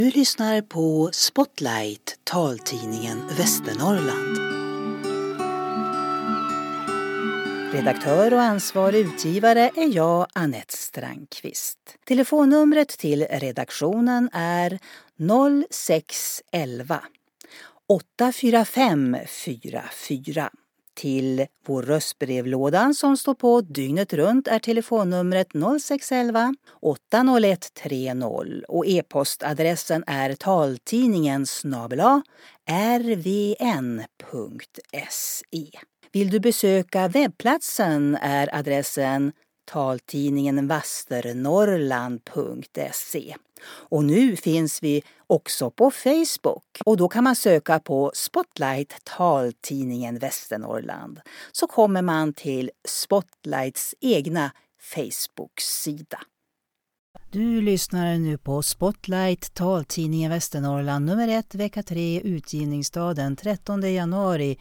Du lyssnar på Spotlight, taltidningen Västernorrland. Redaktör och ansvarig utgivare är jag, Anette Strandqvist. Telefonnumret till redaktionen är 0611 845 44. Till vår röstbrevlådan som står på dygnet runt är telefonnumret 0611 801 30 och e-postadressen är taltidningen@rvn.se. Vill du besöka webbplatsen är adressen taltidningenvasternorrland.se. Och nu finns vi också på Facebook och då kan man söka på Spotlight taltidningen Västernorrland. Så kommer man till Spotlights egna Facebook-sida. Du lyssnar nu på Spotlight taltidningen Västernorrland nummer 1 vecka 3 utgivningsdag den 13 januari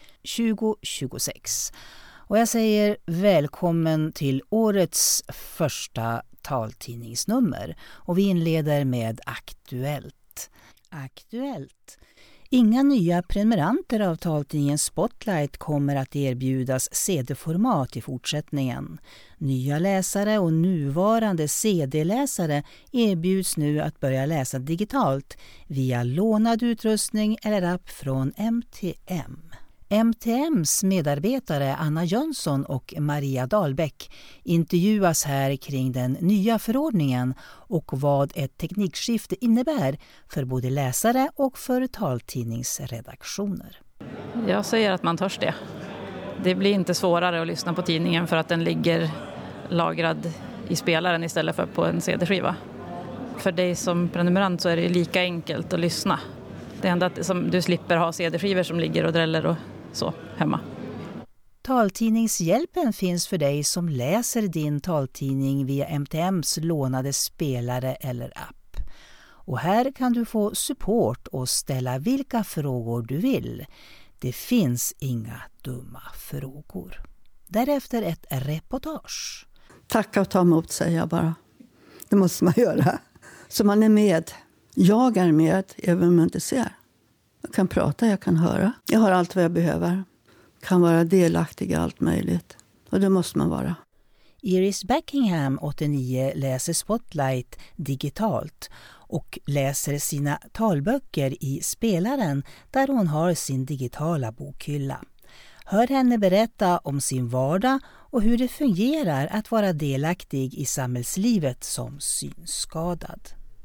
2026. Och jag säger välkommen till årets första taltidningsnummer. Och vi inleder med Aktuellt. Aktuellt. Inga nya prenumeranter av taltidningen Spotlight kommer att erbjudas CD-format i fortsättningen. Nya läsare och nuvarande CD-läsare erbjuds nu att börja läsa digitalt via lånad utrustning eller app från MTM. MTMs medarbetare Anna Jönsson och Maria Dahlbäck intervjuas här kring den nya förordningen och vad ett teknikskifte innebär för både läsare och för taltidningsredaktioner. Jag säger att man törs det. Det blir inte svårare att lyssna på tidningen för att den ligger lagrad i spelaren istället för på en CD-skiva. För dig som prenumerant så är det lika enkelt att lyssna. Det enda som du slipper ha CD-skivor som ligger och dräller och så hemma. Taltidningshjälpen finns för dig som läser din taltidning via MTMs lånade spelare eller app. Och här kan du få support och ställa vilka frågor du vill. Det finns inga dumma frågor. Därefter ett reportage. Tacka och ta emot, säger jag bara. Det måste man göra. Så man är med. Jag är med även om jag inte ser. Jag kan prata, jag kan höra. Jag har allt vad jag behöver. Kan vara delaktig i allt möjligt. Och det måste man vara. Iris Buckingham, 89, läser Spotlight digitalt och läser sina talböcker i spelaren där hon har sin digitala bokhylla. Hör henne berätta om sin vardag och hur det fungerar att vara delaktig i samhällslivet som synskadad.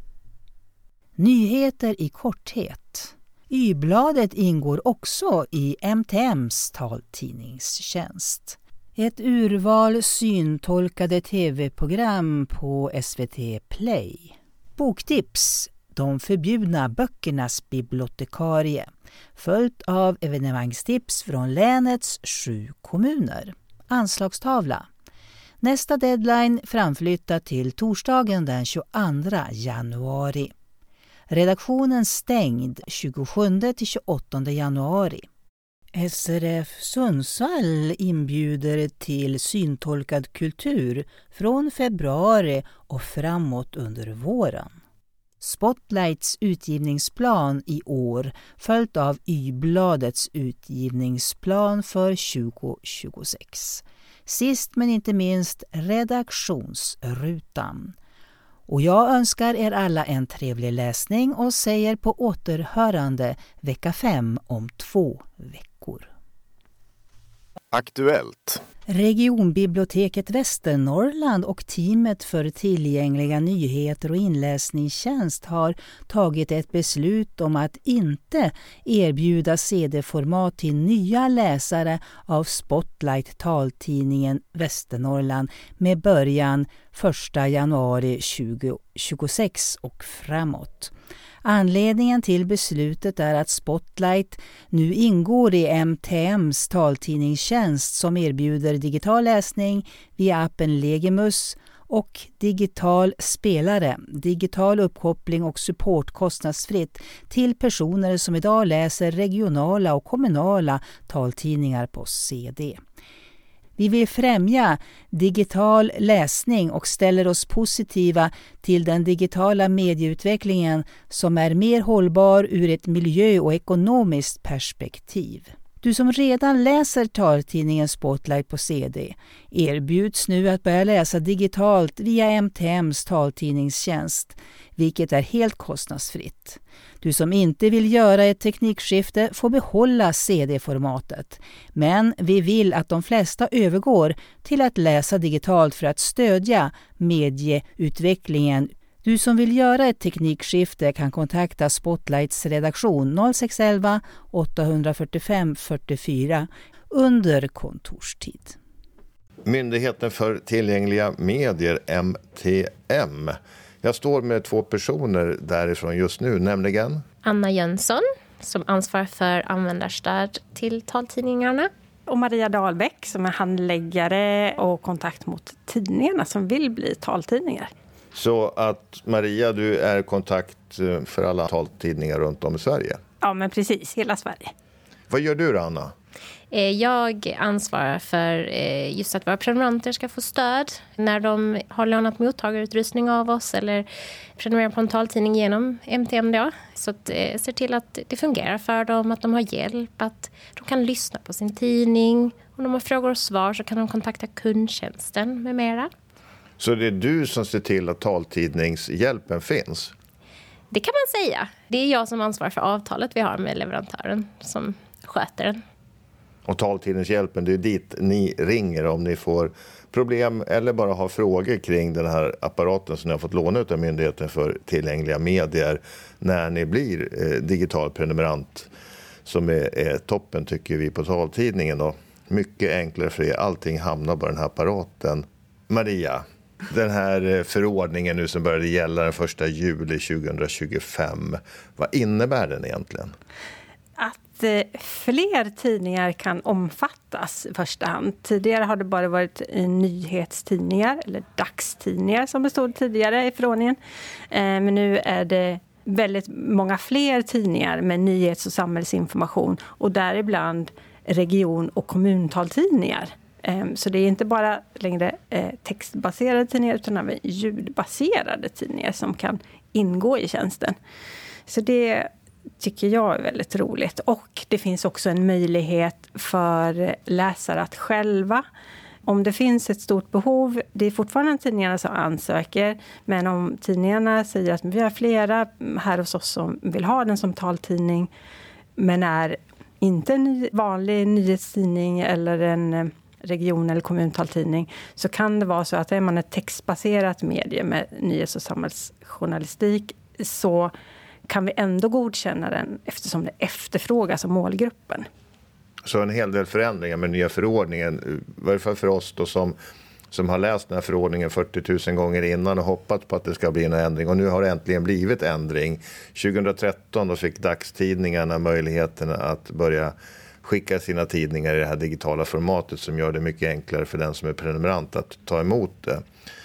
Nyheter i korthet. Y-bladet ingår också i MTMs taltidningstjänst. Ett urval syntolkade tv-program på SVT Play. Boktips, de förbjudna böckernas bibliotekarie. Följt av evenemangstips från länets 7 kommuner. Anslagstavla. Nästa deadline framflyttat till torsdagen den 22 januari. Redaktionen stängd 27-28 januari. SRF Sundsvall inbjuder till syntolkad kultur från februari och framåt under våren. Spotlights utgivningsplan i år följt av Y-bladets utgivningsplan för 2026. Sist men inte minst redaktionsrutan. Och jag önskar er alla en trevlig läsning och säger på återhörande vecka 5 om 2 veckor. Aktuellt. Regionbiblioteket Västernorrland och teamet för tillgängliga nyheter och inläsningstjänst har tagit ett beslut om att inte erbjuda CD-format till nya läsare av Spotlight taltidningen Västernorrland med början 1 januari 2026 och framåt. Anledningen till beslutet är att Spotlight nu ingår i MTMs taltidningstjänst som erbjuder digital läsning via appen Legimus och digital spelare, digital uppkoppling och support kostnadsfritt till personer som idag läser regionala och kommunala taltidningar på CD. Vi vill främja digital läsning och ställer oss positiva till den digitala medieutvecklingen som är mer hållbar ur ett miljö- och ekonomiskt perspektiv. Du som redan läser taltidningen Spotlight på CD erbjuds nu att börja läsa digitalt via MTMs taltidningstjänst, vilket är helt kostnadsfritt. Du som inte vill göra ett teknikskifte får behålla CD-formatet, men vi vill att de flesta övergår till att läsa digitalt för att stödja medieutvecklingen. Du som vill göra ett teknikskifte kan kontakta Spotlights redaktion 0611 845 44 under kontorstid. Myndigheten för tillgängliga medier, MTM. Jag står med 2 personer därifrån just nu, nämligen Anna Jönsson som ansvarar för användarstöd till taltidningarna. Och Maria Dahlbäck som är handläggare och kontakt mot tidningarna som vill bli taltidningar. Så att Maria, du är kontakt för alla taltidningar runt om i Sverige? Ja, men precis. Hela Sverige. Vad gör du då, Anna? Jag ansvarar för just att våra prenumeranter ska få stöd när de har lånat mottagarutrustning av oss eller prenumererar på en taltidning genom MTM då. Så att ser till att det fungerar för dem, att de har hjälp, att de kan lyssna på sin tidning. Om de har frågor och svar så kan de kontakta kundtjänsten med mera. Så det är du som ser till att taltidningshjälpen finns? Det kan man säga. Det är jag som ansvarar för avtalet vi har med leverantören som sköter den. Och taltidningshjälpen, det är dit ni ringer om ni får problem eller bara har frågor kring den här apparaten som ni har fått låna ut av Myndigheten för tillgängliga medier när ni blir digital prenumerant, som är toppen tycker vi på taltidningen då. Mycket enklare för er, allting hamnar på den här apparaten. Maria, den här förordningen nu som började gälla den 1 juli 2025, vad innebär den egentligen? Att fler tidningar kan omfattas i första hand. Tidigare har det bara varit nyhetstidningar eller dagstidningar som bestod tidigare i förordningen. Men nu är det väldigt många fler tidningar med nyhets- och samhällsinformation och däribland region- och kommuntaltidningar. Så det är inte bara längre textbaserade tidningar utan även ljudbaserade tidningar som kan ingå i tjänsten. Så det tycker jag är väldigt roligt. Och det finns också en möjlighet för läsare att själva, om det finns ett stort behov, det är fortfarande tidningarna som ansöker, men om tidningarna säger att vi har flera här hos oss som vill ha den som taltidning, men är inte en vanlig nyhetstidning eller en region- eller kommuntaltidning, så kan det vara så att är man ett textbaserat medie med nyhets- och samhällsjournalistik så kan vi ändå godkänna den eftersom det efterfrågas av målgruppen. Så en hel del förändringar med nya förordningen, varför för oss då som har läst den här förordningen 40 000 gånger innan och hoppats på att det ska bli en ändring. Och nu har det äntligen blivit ändring. 2013 då fick dagstidningarna möjligheten att börja skicka sina tidningar i det här digitala formatet som gör det mycket enklare för den som är prenumerant att ta emot det.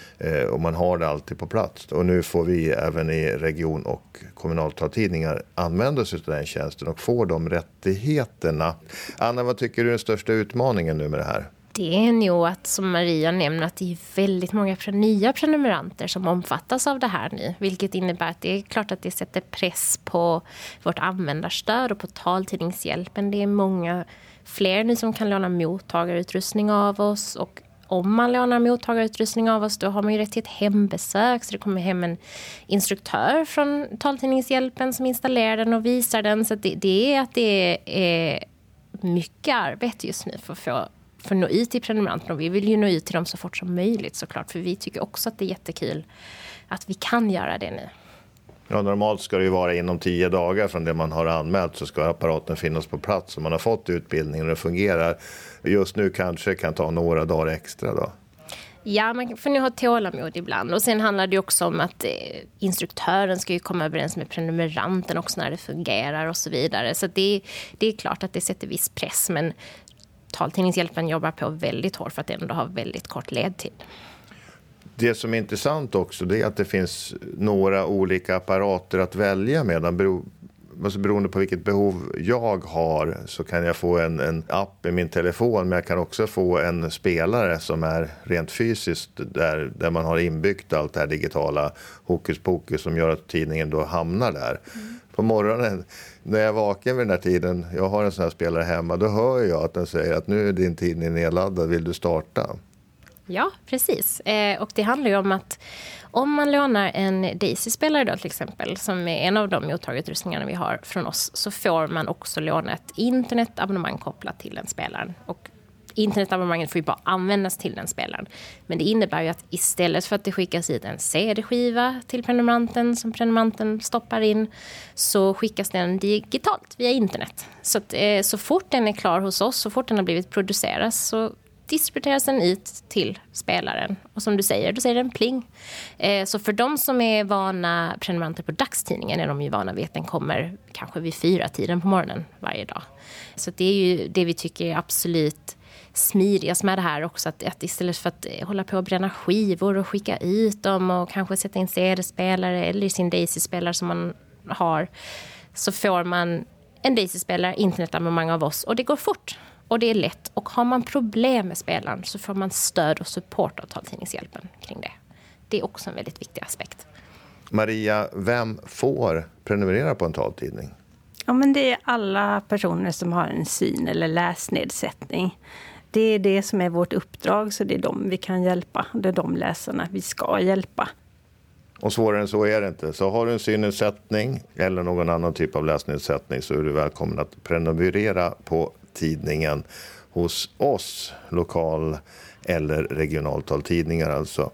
Och man har det alltid på plats. Och nu får vi även i region- och kommunaltaltidningar använda sig av den tjänsten och få de rättigheterna. Anna, vad tycker du är den största utmaningen nu med det här? Det är nog att, som Maria nämner, att det är väldigt många nya prenumeranter som omfattas av det här nu. Vilket innebär att det är klart att det sätter press på vårt användarstöd och på taltidningshjälpen. Det är många fler nu som kan låna mottagarutrustning av oss, och om man lånar mottagarutrustning av oss då har man ju rätt till ett hembesök, så det kommer hem en instruktör från taltidningshjälpen som installerar den och visar den. Så det är mycket arbete just nu för att nå ut till prenumeranterna, och vi vill ju nå ut till dem så fort som möjligt såklart, för vi tycker också att det är jättekul att vi kan göra det nu. Ja, normalt ska det ju vara inom 10 dagar från det man har anmält så ska apparaten finnas på plats och man har fått utbildningen och det fungerar. Just nu kanske kan ta några dagar extra då. Ja, man får nog ha tålamod ibland. Och sen handlar det också om att instruktören ska ju komma överens med prenumeranten också när det fungerar och så vidare. Så det är klart att det sätter viss press, men taltidningshjälpen jobbar på väldigt hårt för att ändå ha väldigt kort ledtid. Det som är intressant också det är att det finns några olika apparater att välja mellan alltså beroende på vilket behov jag har så kan jag få en app i min telefon, men jag kan också få en spelare som är rent fysiskt där man har inbyggt allt det här digitala hokus pokus som gör att tidningen då hamnar där. På morgonen när jag är vaken vid den här tiden, jag har en sån här spelare hemma, då hör jag att den säger att nu är din tidning nedladdad, vill du starta? Ja, precis. Och det handlar ju om att om man lånar en Daisy-spelare då till exempel, som är en av de mottagutrustningarna vi har från oss, så får man också låna ett internetabonnemang kopplat till den spelaren. Och internetabonnemanget får ju bara användas till den spelaren. Men det innebär ju att istället för att det skickas hit en CD-skiva till prenumeranten som prenumeranten stoppar in, så skickas den digitalt via internet. Så att, så fort den är klar hos oss, så fort den har blivit producerad, så distribueras den ut till spelaren. Och som du säger, då säger den pling. Så för de som är vana prenumeranter på dagstidningen är de ju vana vid att den kommer kanske vid 4-tiden på morgonen varje dag. Så det är ju det vi tycker är absolut smidigast med det här också. Att istället för att hålla på att bränna skivor och skicka ut dem och kanske sätta in CD-spelare eller sin Daisy-spelare som man har, så får man en Daisy-spelare, internetabonnemang av oss, och det går fort. Och det är lätt. Och har man problem med spelaren så får man stöd och support av Taltidningshjälpen kring det. Det är också en väldigt viktig aspekt. Maria, vem får prenumerera på en taltidning? Ja, men det är alla personer som har en syn- eller läsnedsättning. Det är det som är vårt uppdrag, så det är dem vi kan hjälpa. Det är de läsarna vi ska hjälpa. Och svårare än så är det inte. Så har du en synnedsättning eller någon annan typ av läsnedsättning så är du välkommen att prenumerera på tidningen hos oss, lokal- eller regionaltaltidningar alltså.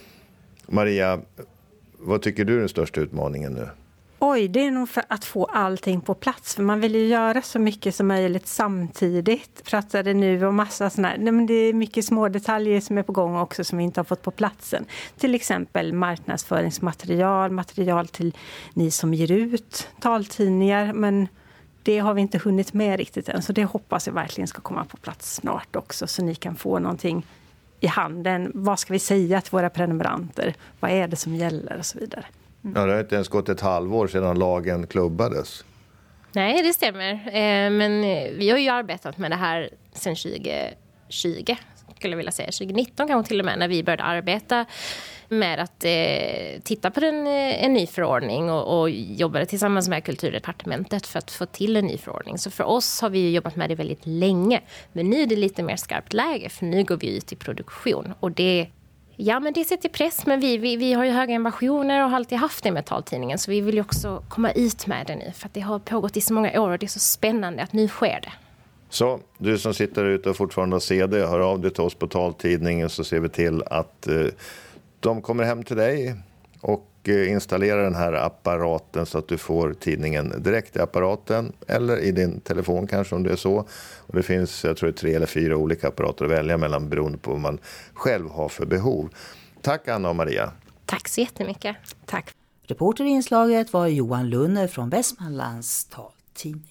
Maria, vad tycker du är den största utmaningen nu? Oj, det är nog för att få allting på plats. För man vill ju göra så mycket som möjligt samtidigt. Pratade nu om massa sådana här. Men det är mycket små detaljer som är på gång också som vi inte har fått på platsen. Till exempel marknadsföringsmaterial, material till ni som ger ut taltidningar. Men det har vi inte hunnit med riktigt än. Så det hoppas jag verkligen ska komma på plats snart också. Så ni kan få någonting i handen. Vad ska vi säga till våra prenumeranter? Vad är det som gäller och så vidare. Ja, det har inte ens gått ett halvår sedan lagen klubbades. Nej, det stämmer. Men vi har ju arbetat med det här sedan 2020, skulle jag vilja säga. 2019 kanske till och med, när vi började arbeta med att titta på en ny förordning och jobbade tillsammans med Kulturdepartementet för att få till en ny förordning. Så för oss har vi ju jobbat med det väldigt länge. Men nu är det lite mer skarpt läge, för nu går vi ut i produktion. Och det sätter press, men vi har ju höga ambitioner och har alltid haft det med taltidningen. Så vi vill ju också komma ut med det nu, för att det har pågått i så många år och det är så spännande att nu sker det. Så du som sitter ute och fortfarande har CD, hör av dig till oss på taltidningen, så ser vi till att de kommer hem till dig och installerar den här apparaten så att du får tidningen direkt i apparaten eller i din telefon kanske, om det är så. Och det finns, jag tror, 3 eller 4 olika apparater att välja mellan beroende på vad man själv har för behov. Tack Anna och Maria. Tack så jättemycket. Tack. Reporter i inslaget var Johan Lunner från Västmanlands taltidning.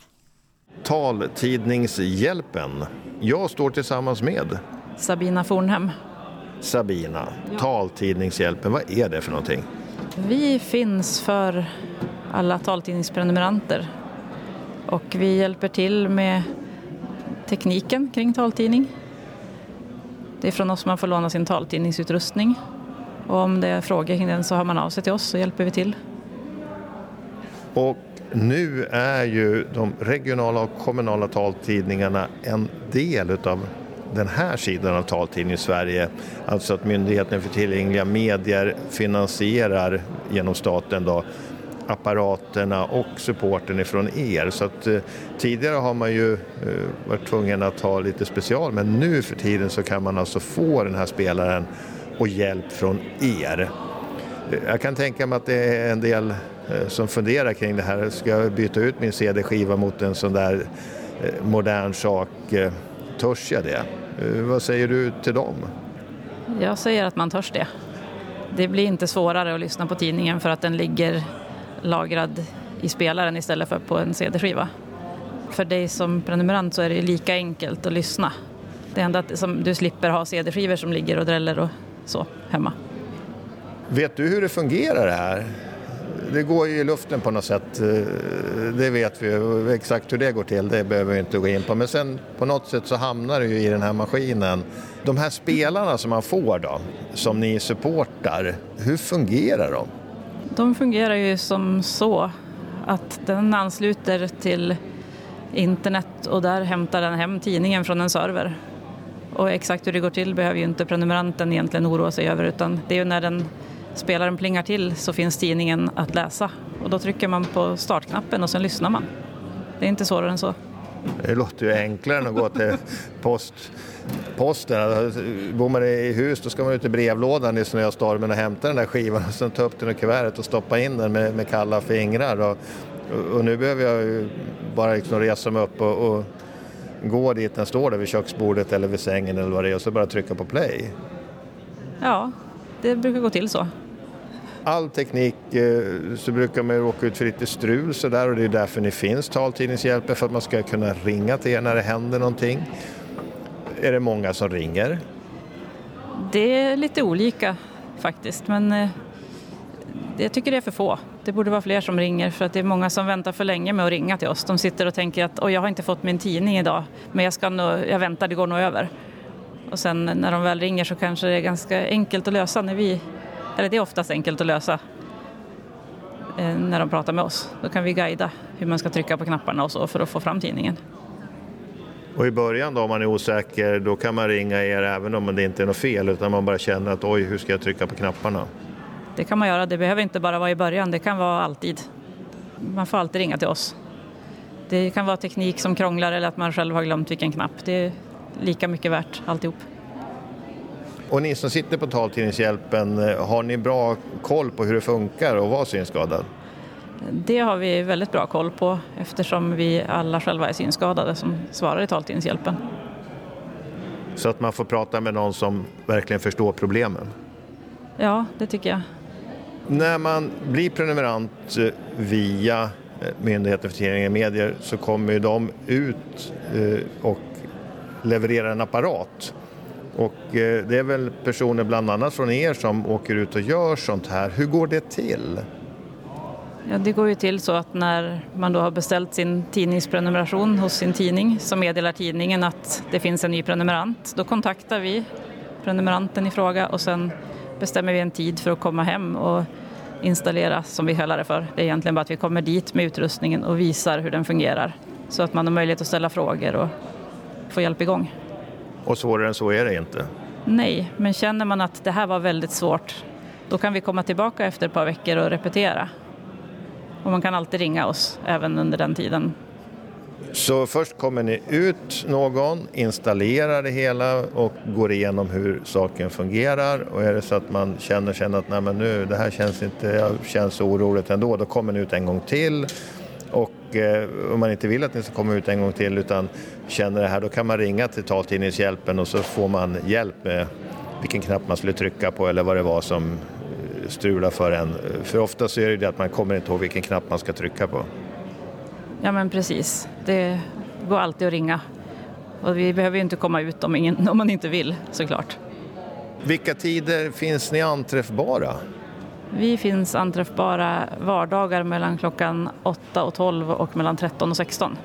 Taltidningshjälpen. Jag står tillsammans med Sabina Fornhem. Sabina. Taltidningshjälpen, vad är det för någonting? Vi finns för alla taltidningsprenumeranter och vi hjälper till med tekniken kring taltidning. Det är från oss man får låna sin taltidningsutrustning, och om det är frågor kring den så hör man av sig till oss så hjälper vi till. Och nu är ju de regionala och kommunala taltidningarna en del av den här sidan av taltidning i Sverige. Alltså att Myndigheten för tillgängliga medier finansierar genom staten då apparaterna och supporten ifrån er. Så att tidigare har man ju varit tvungen att ha lite special, men nu för tiden så kan man alltså få den här spelaren och hjälp från er. Jag kan tänka mig att det är en del som funderar kring det här. Ska jag byta ut min CD-skiva mot en sån där modern sak? Törs jag det? Vad säger du till dem? Jag säger att man törs det. Det blir inte svårare att lyssna på tidningen för att den ligger lagrad i spelaren istället för på en CD-skiva. För dig som prenumerant så är det lika enkelt att lyssna. Det enda att du slipper ha CD-skivor som ligger och dräller och så hemma. Vet du hur det fungerar det här? det går ju i luften på något sätt. Det vet vi ju. Exakt hur det går till, det behöver vi inte gå in på. Men sen på något sätt så hamnar det ju i den här maskinen. De här spelarna som man får då, som ni supportar, hur fungerar de? De fungerar ju som så att den ansluter till internet och där hämtar den hem tidningen från en server. Och exakt hur det går till behöver ju inte prenumeranten egentligen oroa sig över, utan det är ju när den spelaren plingar till så finns tidningen att läsa. Och då trycker man på startknappen och sen lyssnar man. Det är inte svårare än så. Det låter ju enklare än att gå till posten. Bor man i hus då ska man ut i brevlådan i snöstormen och hämta den där skivan och sen ta upp den i kuvertet och stoppa in den med kalla fingrar. Och nu behöver jag ju bara liksom resa mig upp och gå dit den står där vid köksbordet eller vid sängen eller vad det är och så bara trycka på play. Ja, det brukar gå till så. All teknik så brukar man ju åka ut för lite strul så där, och det är därför ni finns, Taltidningshjälpen, för att man ska kunna ringa till er när det händer någonting. Är det många som ringer? Det är lite olika faktiskt, men jag tycker det är för få. Det borde vara fler som ringer, för att det är många som väntar för länge med att ringa till oss. De sitter och tänker att jag har inte fått min tidning idag, men jag väntar, det går nog över. Och sen när de väl ringer så kanske det är ganska enkelt att lösa eller det är oftast enkelt att lösa när de pratar med oss. Då kan vi guida hur man ska trycka på knapparna och så för att få fram tidningen. Och i början då, om man är osäker, då kan man ringa er även om det inte är något fel, utan man bara känner att hur ska jag trycka på knapparna? Det kan man göra, det behöver inte bara vara i början, det kan vara alltid. Man får alltid ringa till oss. Det kan vara teknik som krånglar eller att man själv har glömt vilken knapp. Det är lika mycket värt alltihop. Och ni som sitter på Taltidningshjälpen, har ni bra koll på hur det funkar och vara synskadad? Det har vi väldigt bra koll på eftersom vi alla själva är synskadade som svarar i Taltidningshjälpen. Så att man får prata med någon som verkligen förstår problemen? Ja, det tycker jag. När man blir prenumerant via Myndigheten för tillgängliga medier så kommer de ut och levererar en apparat. Och det är väl personer bland annat från er som åker ut och gör sånt här. Hur går det till? Ja, det går ju till så att när man då har beställt sin tidningsprenumeration hos sin tidning så meddelar tidningen att det finns en ny prenumerant. Då kontaktar vi prenumeranten i fråga och sen bestämmer vi en tid för att komma hem och installera, som vi kallar det för. Det är egentligen bara att vi kommer dit med utrustningen och visar hur den fungerar. Så att man har möjlighet att ställa frågor och få hjälp igång. Och svårare än så är det inte? Nej, men känner man att det här var väldigt svårt, då kan vi komma tillbaka efter ett par veckor och repetera. Och man kan alltid ringa oss även under den tiden. Så först kommer ni ut någon, installerar det hela och går igenom hur saken fungerar. Och är det så att man känner att nej, men nu, det här känns inte, jag känns oroligt ändå, då kommer ni ut en gång till. Och om man inte vill att ni ska komma ut en gång till utan känner det här, då kan man ringa till Taltidningshjälpen och så får man hjälp med vilken knapp man skulle trycka på eller vad det var som strular för en. För ofta så är det att man kommer inte ihåg vilken knapp man ska trycka på. Ja, men precis. Det går alltid att ringa. Och vi behöver ju inte komma ut om man inte vill, såklart. Vilka tider finns ni anträffbara? Vi finns anträffbara vardagar mellan klockan 8 och 12 och mellan 13 och 16.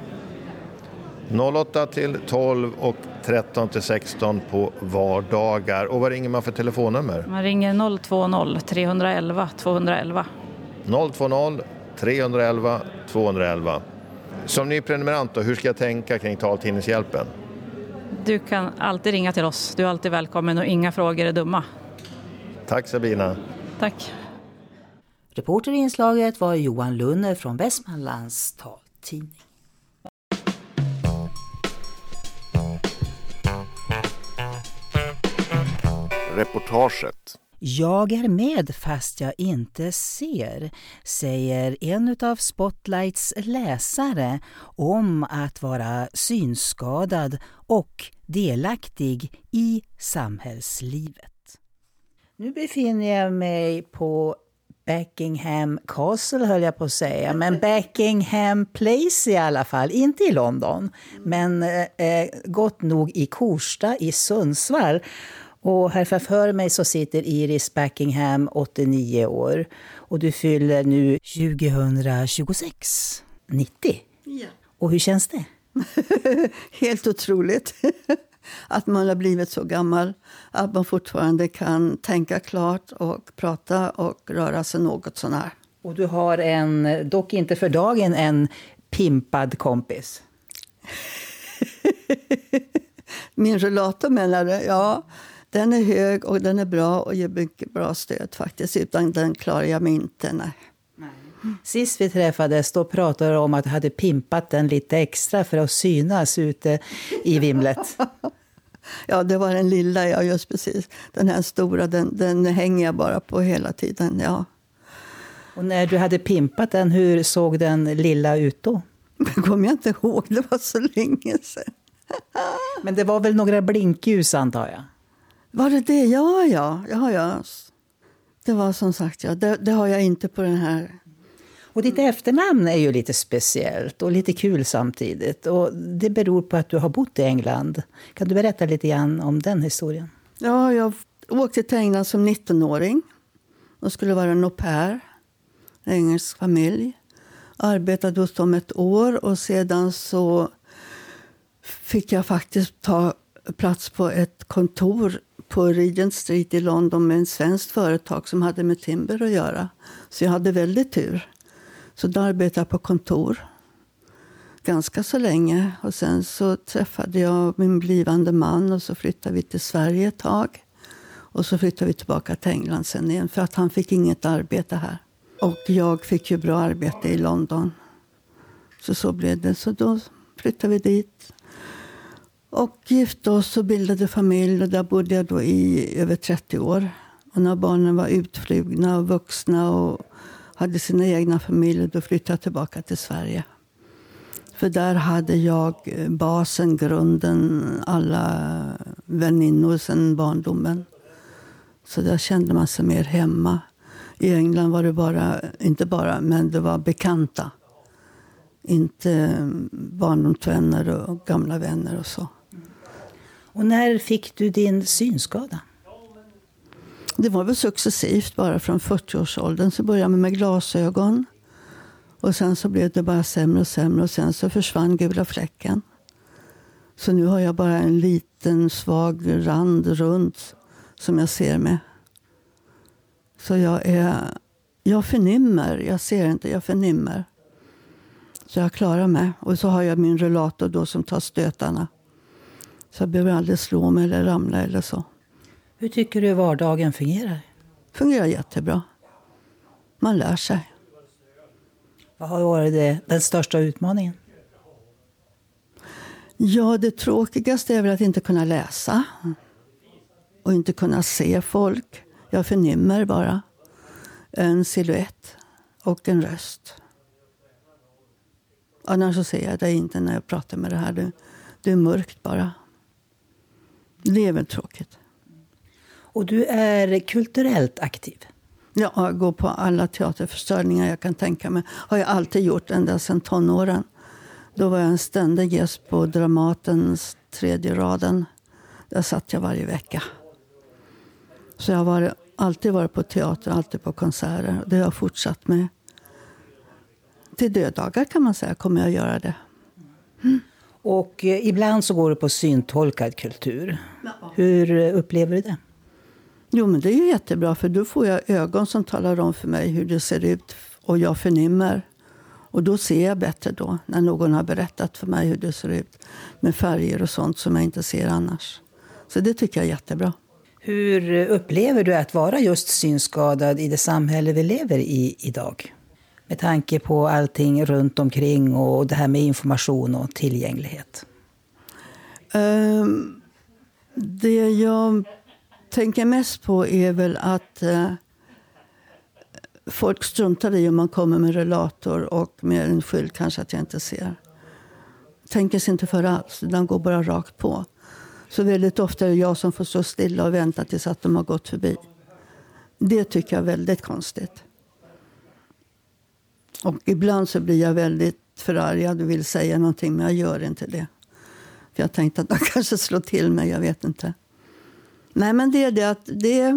08 till 12 och 13 till 16 på vardagar. Och vad ringer man för telefonnummer? Man ringer 020 311 211. 020 311 211. Som ny prenumerant då, hur ska jag tänka kring Taltidningshjälpen? Du kan alltid ringa till oss. Du är alltid välkommen och inga frågor är dumma. Tack Sabina. Tack. Reporter i inslaget var Johan Lunner från Västmanlands Taltidning. Reportaget. Jag är med fast jag inte ser, säger en av Spotlights läsare om att vara synskadad och delaktig i samhällslivet. Nu befinner jag mig på Buckingham Castle, höll jag på att säga, men Buckingham Place i alla fall, inte i London, men gott nog i Korsta i Sundsvall. Och här framför mig så sitter Iris Buckingham, 89 år. Och du fyller nu 2026, 90. Ja. Och hur känns det? Helt otroligt att man har blivit så gammal. Att man fortfarande kan tänka klart och prata och röra sig något sån här. Och du har dock inte för dagen, en pimpad kompis. Min rullator menar du? Ja, den är hög och den är bra och ger mycket bra stöd faktiskt. Utan den klarar jag mig inte. Nej. Sist vi träffades då pratade du om att du hade pimpat den lite extra för att synas ute i vimlet. Ja, det var den lilla, ja just precis. Den här stora, den hänger jag bara på hela tiden, ja. Och när du hade pimpat den, hur såg den lilla ut då? Det kommer jag inte ihåg, det var så länge sedan. Men det var väl några blinkljus antar jag? Var det det? Ja. Det var som sagt, ja. Det har jag inte på den här. Och ditt efternamn är ju lite speciellt och lite kul samtidigt. Och det beror på att du har bott i England. Kan du berätta lite grann om den historien? Ja, jag åkte till England som 19-åring. Och skulle vara en au pair. En engelsk familj. Arbetade hos dem ett år och sedan så fick jag faktiskt ta plats på ett kontor på Regent Street i London med en svenskt företag som hade med timber att göra. Så jag hade väldigt tur. Så då arbetade jag på kontor ganska så länge. Och sen så träffade jag min blivande man och så flyttade vi till Sverige ett tag. Och så flyttade vi tillbaka till England sen igen för att han fick inget arbete här. Och jag fick ju bra arbete i London. Så blev det. Så då flyttade vi dit. Och gifte oss och bildade familj. Och där bodde jag då i över 30 år. Och när barnen var utflugna och vuxna och hade sina egna familjer, då flyttade jag tillbaka till Sverige. För där hade jag basen, grunden, alla väninnor sedan barndomen. Så där kände man sig mer hemma. I England var det inte bara, men det var bekanta. Inte barndomsvänner och gamla vänner och så. Och när fick du din synskada? Det var väl successivt, bara från 40-årsåldern. Så började jag med glasögon. Och sen så blev det bara sämre och sämre. Och sen så försvann gula fläcken. Så nu har jag bara en liten svag rand runt som jag ser med. Så jag förnimmer. Jag ser inte, jag förnimmer. Så jag klarar mig. Och så har jag min rullator då som tar stötarna. Så jag behöver aldrig slå mig eller ramla eller så. Hur tycker du vardagen fungerar? Fungerar jättebra. Man lär sig. Vad har varit den största utmaningen? Ja, det tråkigaste är väl att inte kunna läsa. Och inte kunna se folk. Jag förnimmer bara en silhuett och en röst. Annars så ser jag det inte när jag pratar med det här. Det är mörkt bara. Det är väl tråkigt. Och du är kulturellt aktiv? Ja, jag går på alla teaterförställningar jag kan tänka mig. Har jag alltid gjort ända sedan tonåren. Då var jag en ständig gäst på Dramatens 3:e raden. Där satt jag varje vecka. Så jag har alltid varit på teater, alltid på konserter. Det har jag fortsatt med. Till döddagar kan man säga kommer jag göra det. Mm. Och ibland så går du på syntolkad kultur. Hur upplever du det? Jo, men det är ju jättebra, för då får jag ögon som talar om för mig hur det ser ut och jag förnimmer. Och då ser jag bättre då, när någon har berättat för mig hur det ser ut med färger och sånt som jag inte ser annars. Så det tycker jag är jättebra. Hur upplever du att vara just synskadad i det samhälle vi lever i idag? Med tanke på allting runt omkring och det här med information och tillgänglighet. Det jag tänker mest på är väl att folk struntar i om man kommer med rullator och med en skylt kanske att jag inte ser. Tänker sig inte för alls, den går bara rakt på. Så väldigt ofta är det jag som får stå stilla och vänta tills att de har gått förbi. Det tycker jag är väldigt konstigt. Och ibland så blir jag väldigt förargad och vill säga någonting, men jag gör inte det. För jag tänkte att de kanske slår till mig, jag vet inte. Nej, men det är det att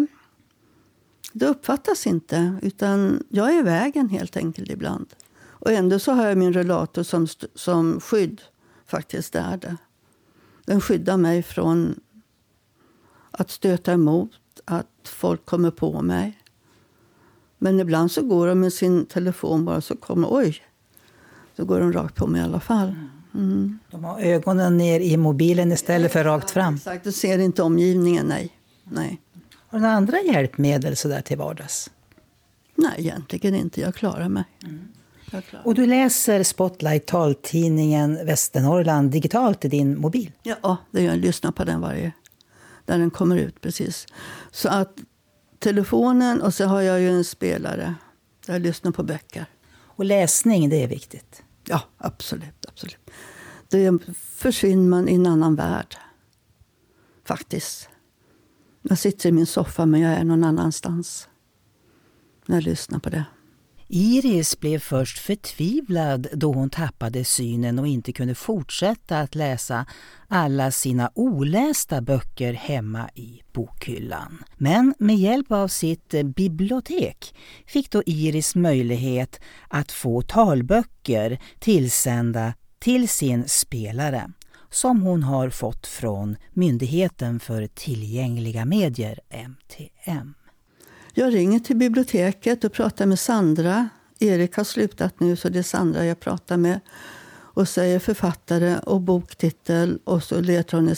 det uppfattas inte. Utan jag är i vägen helt enkelt ibland. Och ändå så har jag min relator som skydd. Faktiskt är det. Den skyddar mig från att stöta emot. Att folk kommer på mig. Men ibland så går de med sin telefon bara så kommer, så går de rakt på mig i alla fall. Mm. De har ögonen ner i mobilen istället för rakt fram. Exakt, du ser inte omgivningen, nej. Har du några andra hjälpmedel så där till vardags? Nej, egentligen inte. Jag klarar mig. Och du läser Spotlight taltidningen Västernorrland digitalt i din mobil? Ja, jag lyssnar på den där den kommer ut precis. Så att telefonen och så har jag ju en spelare där jag lyssnar på böcker. Och läsning, det är viktigt? Ja, absolut. Då försvinner man i en annan värld. Faktiskt. Jag sitter i min soffa men jag är någon annanstans när jag lyssnar på det. Iris blev först förtvivlad då hon tappade synen och inte kunde fortsätta att läsa alla sina olästa böcker hemma i bokhyllan. Men med hjälp av sitt bibliotek fick då Iris möjlighet att få talböcker tillsända till sin spelare som hon har fått från Myndigheten för tillgängliga medier, MTM. Jag ringer till biblioteket och pratar med Sandra. Erik har slutat nu så det är Sandra jag pratar med. Och säger författare och boktitel. Och så letar hon i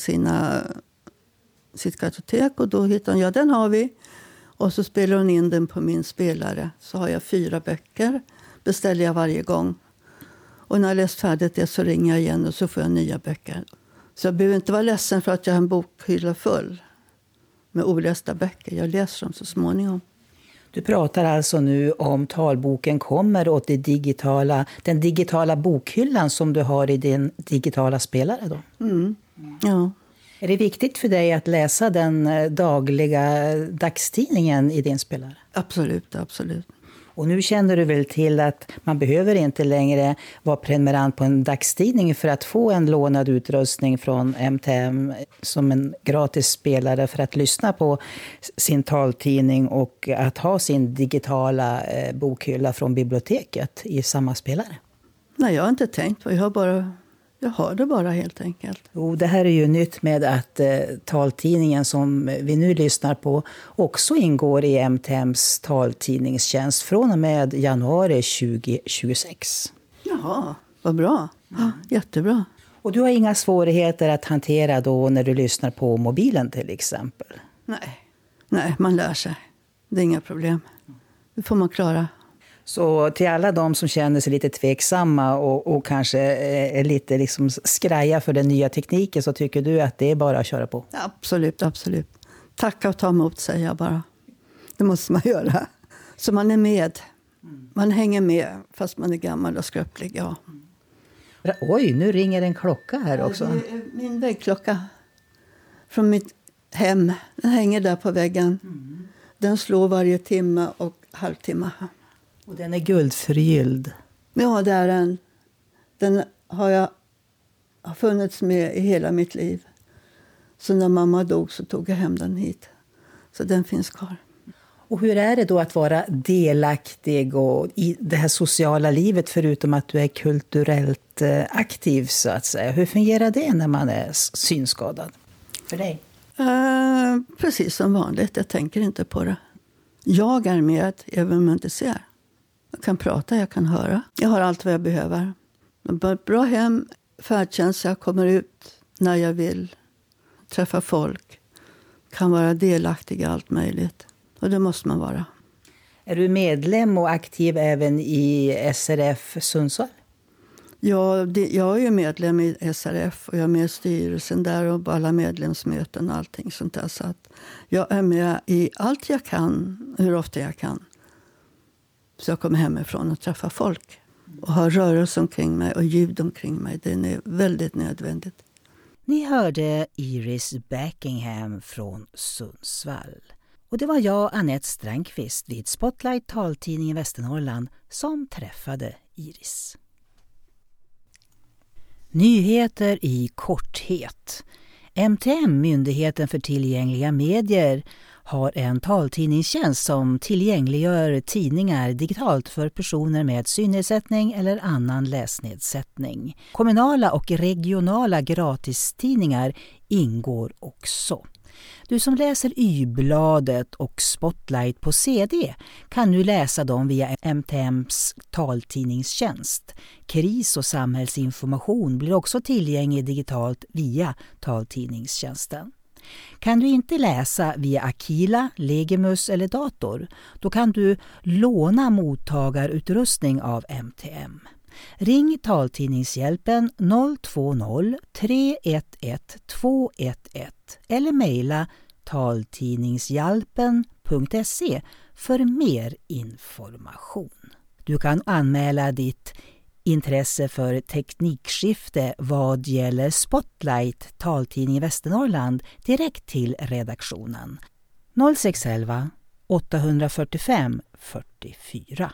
sitt kartotek och då hittar hon, den har vi. Och så spelar hon in den på min spelare. Så har jag 4 böcker. Beställer jag varje gång. Och när jag läst färdigt det så ringer jag igen och så får jag nya böcker. Så jag behöver inte vara ledsen för att jag har en bokhylla full med olästa böcker. Jag läser dem så småningom. Du pratar alltså nu om talboken kommer åt den digitala bokhyllan som du har i din digitala spelare då? Ja. Är det viktigt för dig att läsa den dagliga dagstidningen i din spelare? Absolut. Och nu känner du väl till att man behöver inte längre vara prenumerant på en dagstidning för att få en lånad utrustning från MTM som en gratis spelare för att lyssna på sin taltidning och att ha sin digitala bokhylla från biblioteket i samma spelare? Nej, jag har inte tänkt på det. Jag har det bara helt enkelt. Jo, det här är ju nytt med att taltidningen som vi nu lyssnar på också ingår i MTMs taltidningstjänst från och med januari 2026. Jaha, vad bra. Ja, jättebra. Och du har inga svårigheter att hantera då när du lyssnar på mobilen till exempel? Nej, man lär sig. Det är inga problem. Det får man klara. Så till alla de som känner sig lite tveksamma och kanske är lite liksom skraja för den nya tekniken så tycker du att det är bara att köra på? Absolut. Tacka och ta emot säger jag bara. Det måste man göra. Så man är med. Man hänger med fast man är gammal och skröplig, ja. Oj, nu ringer en klocka här också. Det är min väggklocka från mitt hem. Den hänger där på väggen. Den slår varje timme och halvtimme. Och den är guldförgylld. Ja, det är den. Den har funnits med i hela mitt liv. Så när mamma dog så tog jag hem den hit. Så den finns kvar. Och hur är det då att vara delaktig och i det här sociala livet förutom att du är kulturellt aktiv så att säga? Hur fungerar det när man är synskadad för dig? Precis som vanligt. Jag tänker inte på det. Jag är med även om jag inte ser. Jag kan prata, jag kan höra. Jag har allt vad jag behöver. Bra hem, färdtjänst, jag kommer ut när jag vill. Träffa folk. Kan vara delaktig i allt möjligt. Och det måste man vara. Är du medlem och aktiv även i SRF Sundsvall? Ja, jag är ju medlem i SRF och jag är med i styrelsen där och på alla medlemsmöten och allting sånt där. Så att jag är med i allt jag kan, hur ofta jag kan. Så jag kommer hemifrån och träffar folk. Och har rörelse omkring mig och ljud omkring mig. Det är väldigt nödvändigt. Ni hörde Iris Beckingham från Sundsvall. Och det var jag, Annette Strängqvist, vid Spotlight taltidningen Västernorrland som träffade Iris. Nyheter i korthet. MTM, Myndigheten för tillgängliga medier, har en taltidningstjänst som tillgängliggör tidningar digitalt för personer med synnedsättning eller annan läsnedsättning. Kommunala och regionala gratistidningar ingår också. Du som läser Y-bladet och Spotlight på CD kan nu läsa dem via MTMs taltidningstjänst. Kris- och samhällsinformation blir också tillgänglig digitalt via taltidningstjänsten. Kan du inte läsa via Aquila, Legimus eller dator, då kan du låna mottagarutrustning av MTM. Ring taltidningshjälpen 020 311 211 eller mejla taltidningshjälpen.se för mer information. Du kan anmäla ditt intresse för teknikskifte vad gäller Spotlight, taltidning i Västernorrland, direkt till redaktionen 0611 845 44.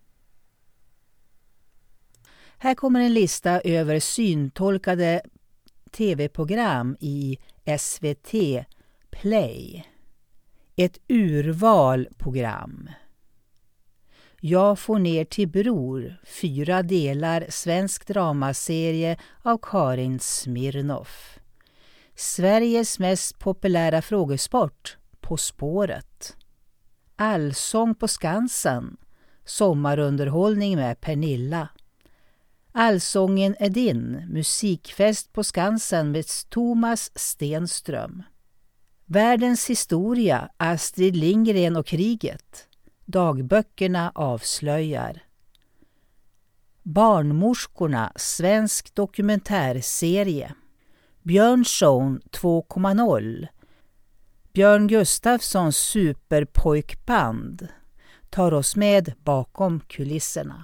Här kommer en lista över syntolkade tv-program i SVT Play. Ett urval program. Jag får ner till bror, 4 delar svensk dramaserie av Karin Smirnoff. Sveriges mest populära frågesport, På spåret. Allsång på Skansen, sommarunderhållning med Pernilla. Allsången är din, musikfest på Skansen med Thomas Stenström. Världens historia, Astrid Lindgren och kriget. Dagböckerna avslöjar. Barnmorskorna, svensk dokumentärserie. Björnsson 2.0. Björn Gustafssons superpojkband tar oss med bakom kulisserna.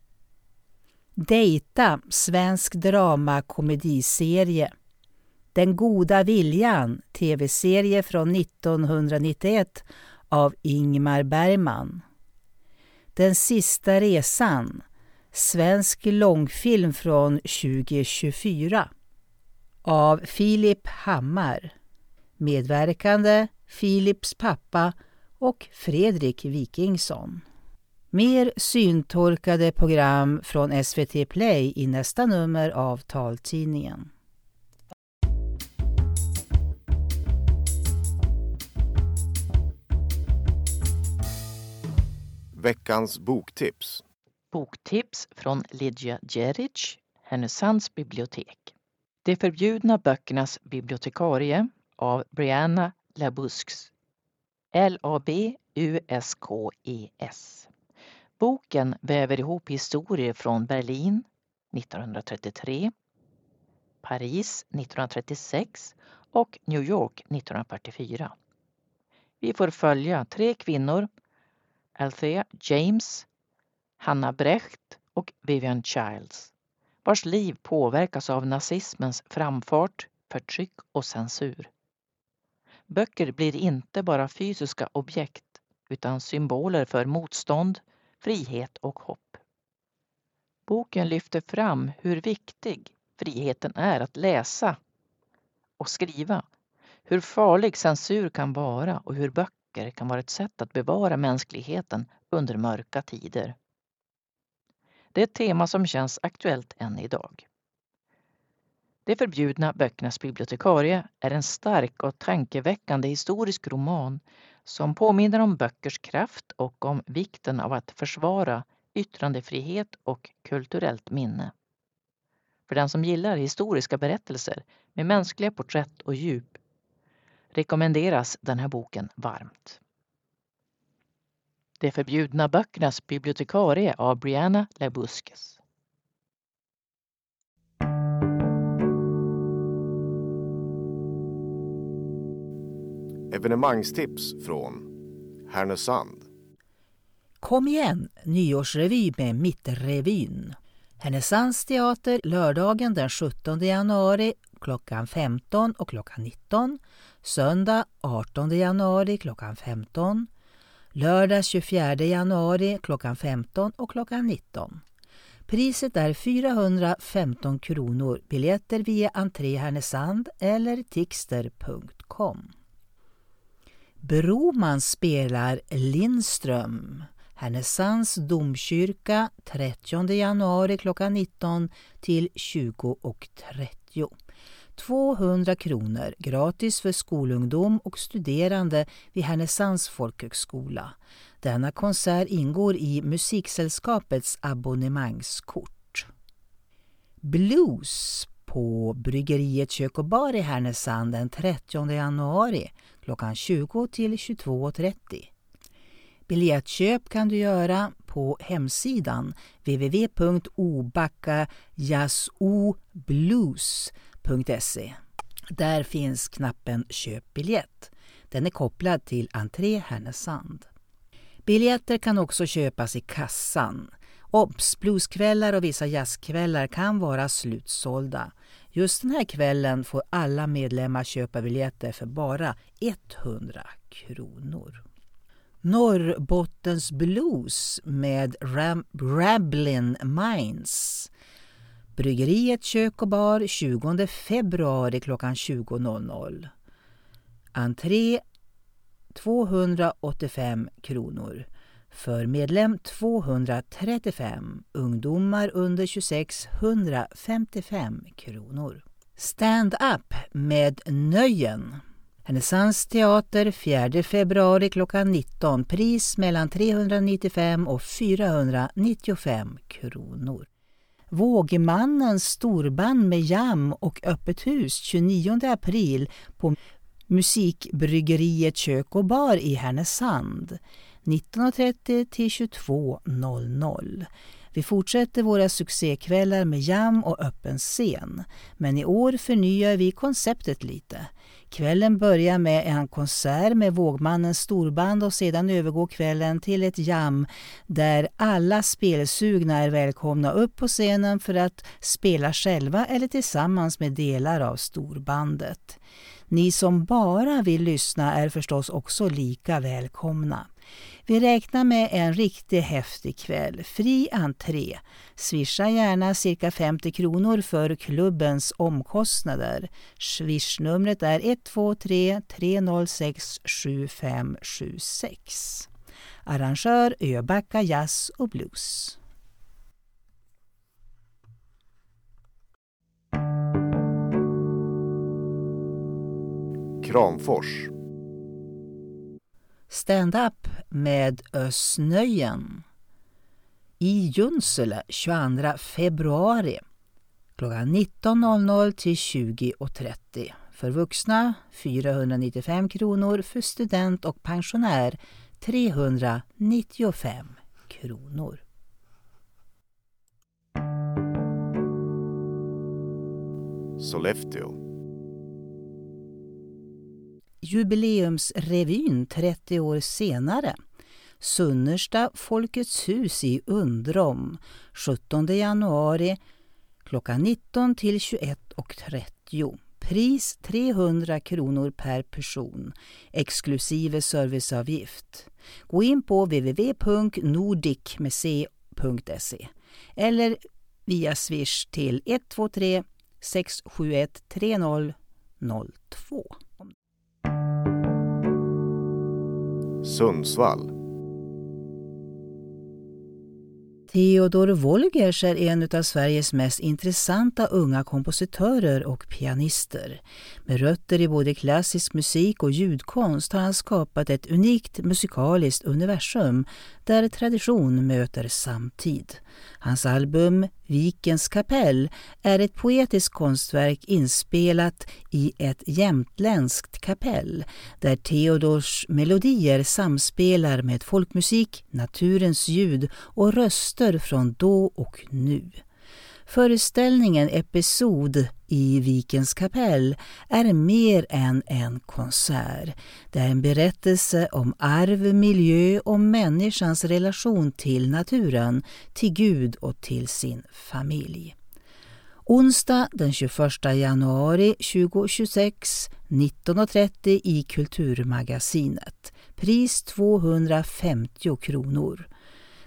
Dejta, svensk dramakomediserie. Den goda viljan, tv-serie från 1991 av Ingmar Bergman. Den sista resan, svensk långfilm från 2024 av Filip Hammar. Medverkande Filips pappa och Fredrik Wikingsson. Mer syntolkade program från SVT Play i nästa nummer av taltidningen. Veckans boktips. Boktips från Lydia Djeric, Härnösands bibliotek. De förbjudna böckernas bibliotekarie av Brianna Labusques. Labusques. Boken väver ihop historier från Berlin 1933, Paris 1936 och New York 1944. Vi får följa 3 kvinnor, Althea James, Hannah Brecht och Vivian Childs, vars liv påverkas av nazismens framfart, förtryck och censur. Böcker blir inte bara fysiska objekt utan symboler för motstånd, frihet och hopp. Boken lyfter fram hur viktig friheten är att läsa och skriva, hur farlig censur kan vara och hur böcker kan vara ett sätt att bevara mänskligheten under mörka tider. Det är ett tema som känns aktuellt än idag. De förbjudna böckernas bibliotekarie är en stark och tankeväckande historisk roman som påminner om böckers kraft och om vikten av att försvara yttrandefrihet och kulturellt minne. För den som gillar historiska berättelser med mänskliga porträtt och djup rekommenderas den här boken varmt. De förbjudna böckernas bibliotekarie av Brianna Labusques. Evenemangstips från Härnösand. Kom igen, nyårsrevy med Mittrevyn. Härnösands teater lördagen den 17 januari klockan 15 och klockan 19. Söndag 18 januari klockan 15. Lördag 24 januari klockan 15 och klockan 19. Priset är 415 kronor. Biljetter via entré Härnösand eller tixter.com. Broman spelar Lindström. Härnösands domkyrka 30 januari klockan 19 till 20:30. 200 kronor, gratis för skolungdom och studerande vid Härnösands folkhögskola. Denna konsert ingår i musiksällskapets abonnemangskort. Blues på Bryggeriet Kök och Bar i Härnösand den 30 januari klockan 20 till 22:30. Biljettköp kan du göra på hemsidan www.obackajazzoblues.se. Där finns knappen Köp biljett. Den är kopplad till entré Härnösand. Biljetter kan också köpas i kassan. Obs, blueskvällar och vissa jazzkvällar kan vara slutsålda. Just den här kvällen får alla medlemmar köpa biljetter för bara 100 kronor. Norrbottens blues med Rablin Minds. Bryggeriet Kök och Bar 20 februari klockan 20:00. Entré 285 kronor. För medlem 235. Ungdomar under 26 155 kronor. Stand-up med Nöjen. Härnösands teater 4 februari klockan 19. Pris mellan 395 och 495 kronor. Vågmannens storband med jam och öppet hus 29 april på Musikbryggeriet Kök och Bar i Härnösand 19:30 till 22:00. Vi fortsätter våra succékvällar med jam och öppen scen, men i år förnyar vi konceptet lite. Kvällen börjar med en konsert med Vågmannens storband och sedan övergår kvällen till ett jam där alla spelsugna är välkomna upp på scenen för att spela själva eller tillsammans med delar av storbandet. Ni som bara vill lyssna är förstås också lika välkomna. Vi räknar med en riktigt häftig kväll. Fri entré. Swisha gärna cirka 50 kronor för klubbens omkostnader. Swishnumret är 123 306 7576. Arrangör Öbacka Jazz och Blues. Kramfors. Stand-up med Ösnöjen i Junsele 22 februari klockan 19:00 till 20:30. För vuxna 495 kronor, för student och pensionär 395 kronor. Sollefteå. Jubileumsrevyn 30 år senare. Sunnersta Folkets hus i Undrom 17 januari klockan 19 till 21:30. Pris 300 kronor per person, exklusive serviceavgift. Gå in på www.nordic.se eller via Swish till 123 671 3002. Sundsvall. Theodor Wolgers är en av Sveriges mest intressanta unga kompositörer och pianister. Med rötter i både klassisk musik och ljudkonst har han skapat ett unikt musikaliskt universum där tradition möter samtid. Hans album Vikens kapell är ett poetiskt konstverk inspelat i ett jämtländskt kapell där Theodors melodier samspelar med folkmusik, naturens ljud och röster från då och nu. Föreställningen Episod i Vikens kapell är mer än en konsert. Det är en berättelse om arv, miljö och människans relation till naturen, till Gud och till sin familj. Onsdag den 21 januari 2026, 19:30 i Kulturmagasinet. Pris 250 kronor.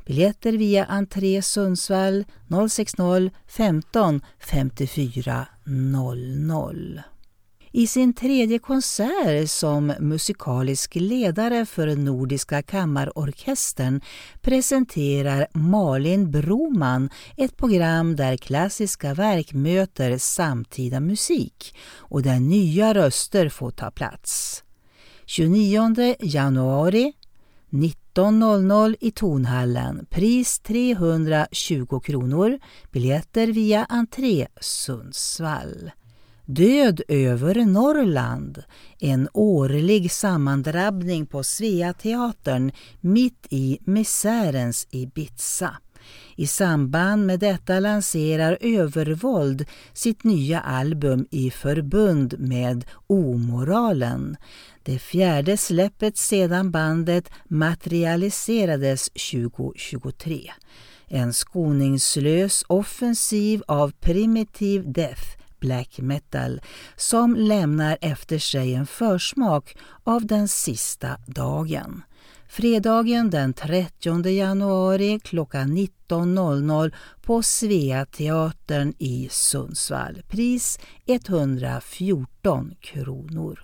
Biljetter via entré Sundsvall 060 15 54 00. I sin tredje konsert som musikalisk ledare för Nordiska kammarorkestern presenterar Malin Broman ett program där klassiska verk möter samtida musik och där nya röster får ta plats. 29 januari 19.00 i Tonhallen. Pris 320 kronor. Biljetter via entré Sundsvall. Död över Norrland. En årlig sammandrabbning på Sveateatern mitt i misärens Ibiza. I samband med detta lanserar Övervåld sitt nya album i förbund med Omoralen. Det fjärde släppet sedan bandet materialiserades 2023. En skoningslös offensiv av primitiv death, black metal, som lämnar efter sig en försmak av den sista dagen. Fredagen den 30 januari klockan 19.00 på Sveateatern i Sundsvall. Pris 114 kronor.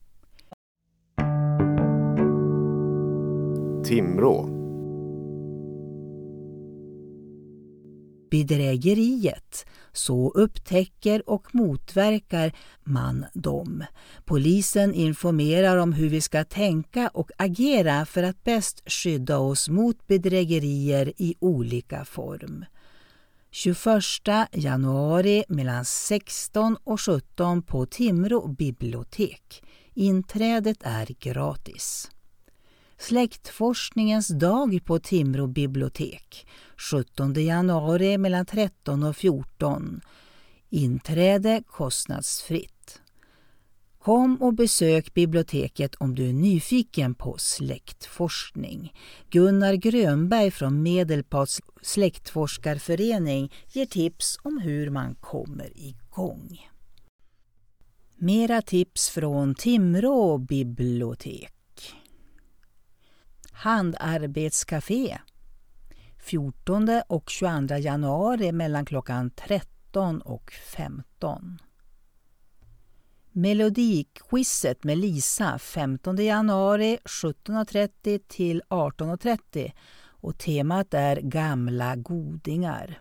Timrå. Bedrägeriet. Så upptäcker och motverkar man dem. Polisen informerar om hur vi ska tänka och agera för att bäst skydda oss mot bedrägerier i olika form. 21 januari mellan 16 och 17 på Timrå bibliotek. Inträdet är gratis. Släktforskningens dag på Timrå bibliotek. 17 januari mellan 13 och 14. Inträde kostnadsfritt. Kom och besök biblioteket om du är nyfiken på släktforskning. Gunnar Grönberg från Medelpads släktforskarförening ger tips om hur man kommer igång. Mera tips från Timrå bibliotek. Handarbetscafé 14 och 22 januari mellan klockan 13 och 15. Melodiquizet med Lisa 15 januari 17.30 till 18.30 och temat är gamla godingar.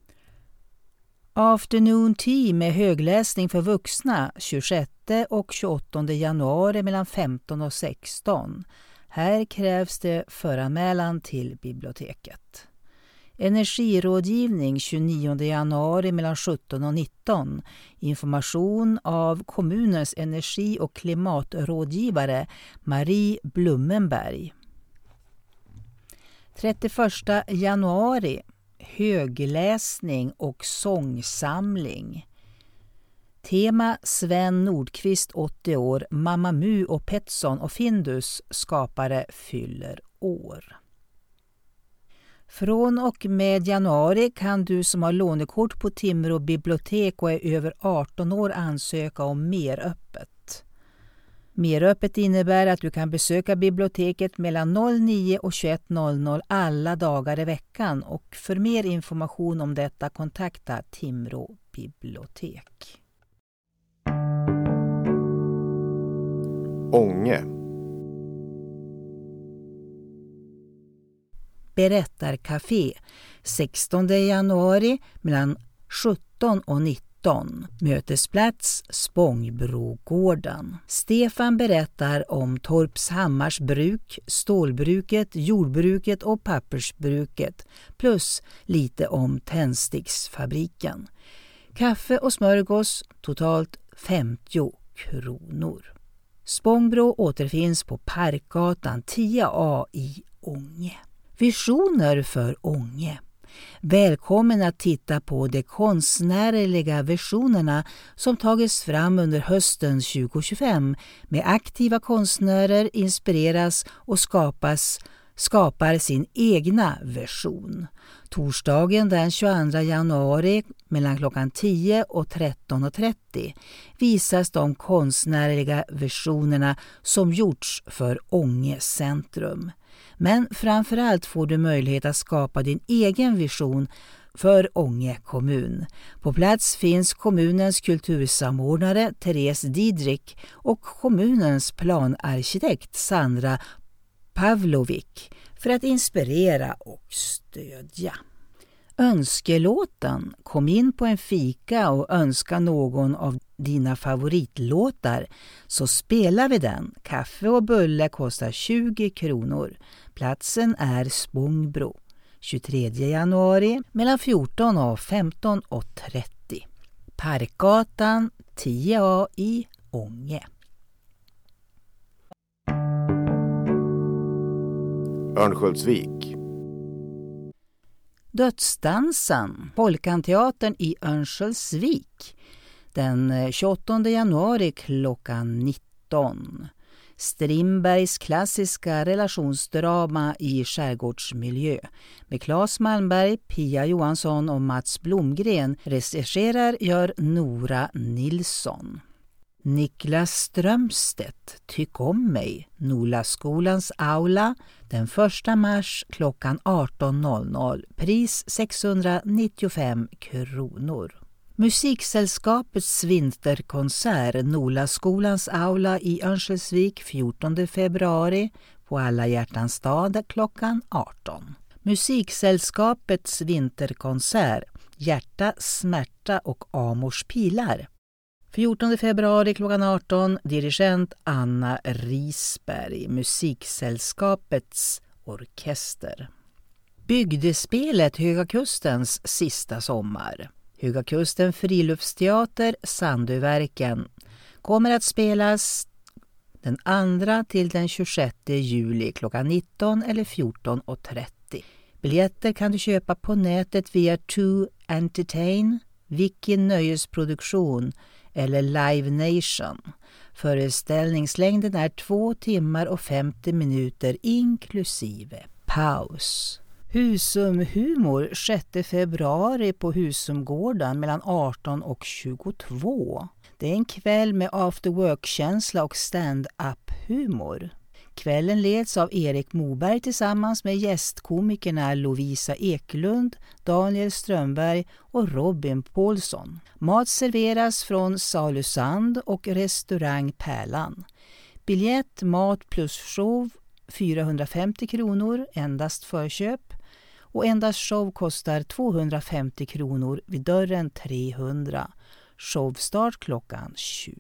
Afternoon Tea med högläsning för vuxna 26 och 28 januari mellan 15 och 16. Här krävs det föranmälan till biblioteket. Energirådgivning 29 januari mellan 17 och 19. Information av kommunens energi- och klimatrådgivare Marie Blummenberg. 31 januari. Högläsning och sångsamling. Tema Sven Nordqvist 80 år, Mamma Mu och Petson och Findus skapare fyller år. Från och med januari kan du som har lånekort på Timrå bibliotek och är över 18 år ansöka om meröppet. Meröppet innebär att du kan besöka biblioteket mellan 09 och 21.00 alla dagar i veckan och för mer information om detta kontakta Timrå bibliotek. Ånge. Berättarcafé 16 januari mellan 17 och 19. Mötesplats Spångbrogården. Stefan berättar om Torpshammars bruk, stålbruket, jordbruket och pappersbruket plus lite om tändsticksfabriken. Kaffe och smörgås totalt 50 kronor. Spångbro återfinns på Parkgatan 10A i Ånge. Visioner för Ånge. Välkommen att titta på de konstnärliga visionerna som tagits fram under hösten 2025 med aktiva konstnärer inspireras och skapar sin egna version. Torsdagen den 22 januari mellan klockan 10 och 13.30 visas de konstnärliga versionerna som gjorts för Ånge centrum. Men framförallt får du möjlighet att skapa din egen vision för Ånge kommun. På plats finns kommunens kultursamordnare Therese Didrik och kommunens planarkitekt Sandra Pavlovic för att inspirera och stödja. Önskelåten. Kom in på en fika och önska någon av dina favoritlåtar så spelar vi den. Kaffe och bulle kostar 20 kronor. Platsen är Spångbro. 23 januari mellan 14 och 15:30. Parkgatan 10A i Ånge. Örnsköldsvik. Dödsdansen, Folkanteatern i Örnsköldsvik. Den 28 januari klockan 19. Strindbergs klassiska relationsdrama i skärgårdsmiljö. Med Claes Malmberg, Pia Johansson och Mats Blomgren. Regisserar gör Nora Nilsson. Niklas Strömstedt, Tyck om mig, Nolaskolans aula, den 1 mars klockan 18.00, pris 695 kronor. Musiksällskapets vinterkonsert, Nolaskolans aula i Örnsköldsvik 14 februari på Alla hjärtans dag klockan 18. Musiksällskapets vinterkonsert, Hjärta, smärta och Amors pilar. 14 februari klockan 18, dirigent Anna Risberg, Musiksällskapets orkester. Bygdespelet Höga Kustens sista sommar. Höga Kusten friluftsteater Sandöverken kommer att spelas den 2 till den 26 juli klockan 19 eller 14:30. Biljetter kan du köpa på nätet via To Entertain, Vicky Nöjesproduktion eller Live Nation. Föreställningslängden är 2 timmar och 50 minuter inklusive paus. Husumhumor 6 februari på Husumgården mellan 18 och 22. Det är en kväll med after work-känsla och stand-up-humor. Kvällen leds av Erik Moberg tillsammans med gästkomikerna Lovisa Eklund, Daniel Strömberg och Robin Paulsson. Mat serveras från Salusand och restaurang Pärlan. Biljett, mat plus show 450 kronor, endast förköp. Och endast show kostar 250 kronor, vid dörren 300. Showstart klockan 20.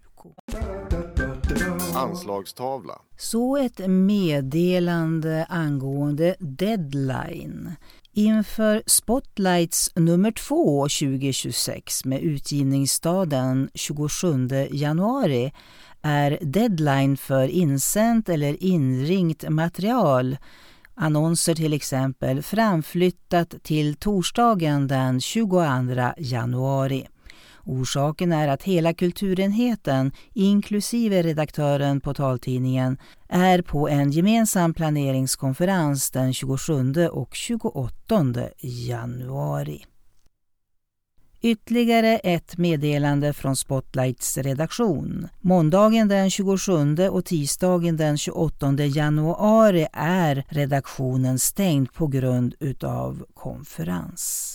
Anslagstavla. Så ett meddelande angående deadline. Inför Spotlights nummer 2 2026 med utgivningsdagen 27 januari är deadline för insänt eller inringt material, annonser till exempel, framflyttat till torsdagen den 22 januari. Orsaken är att hela kulturenheten, inklusive redaktören på taltidningen, är på en gemensam planeringskonferens den 27 och 28 januari. Ytterligare ett meddelande från Spotlights redaktion. Måndagen den 27 och tisdagen den 28 januari är redaktionen stängd på grund utav konferens.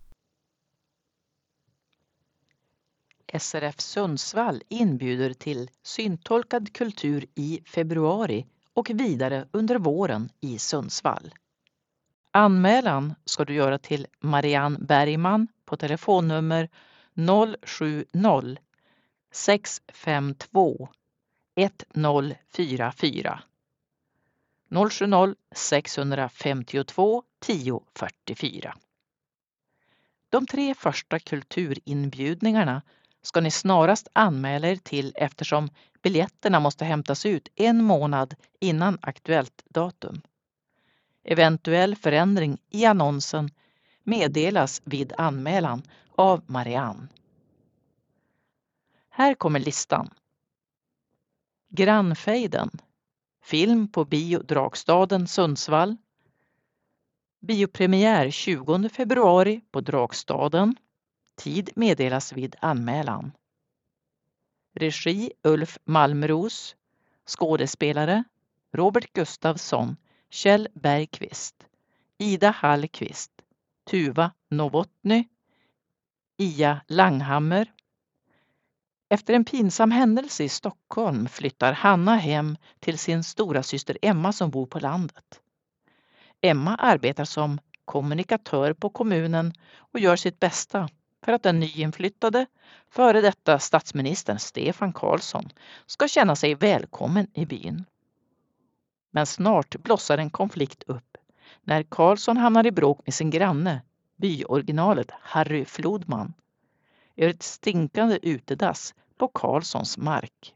SRF Sundsvall inbjuder till syntolkad kultur i februari och vidare under våren i Sundsvall. Anmälan ska du göra till Marianne Bergman på telefonnummer 070 652 1044 070 652 1044. De 3 första kulturinbjudningarna ska ni snarast anmäla er till eftersom biljetterna måste hämtas ut 1 månad innan aktuellt datum. Eventuell förändring i annonsen meddelas vid anmälan av Marianne. Här kommer listan. Grannfejden. Film på Bio Drakstaden Sundsvall. Biopremiär 20 februari på Drakstaden. Tid meddelas vid anmälan. Regi Ulf Malmros. Skådespelare Robert Gustafsson, Kjell Bergqvist, Ida Hallqvist, Tuva Novotny, Ia Langhammer. Efter en pinsam händelse i Stockholm flyttar Hanna hem till sin stora syster Emma som bor på landet. Emma arbetar som kommunikatör på kommunen och gör sitt bästa för att den nyinflyttade före detta statsministern Stefan Karlsson ska känna sig välkommen i byn. Men snart blossar en konflikt upp när Karlsson hamnar i bråk med sin granne, byoriginalet Harry Flodman, över ett stinkande utedass på Karlssons mark.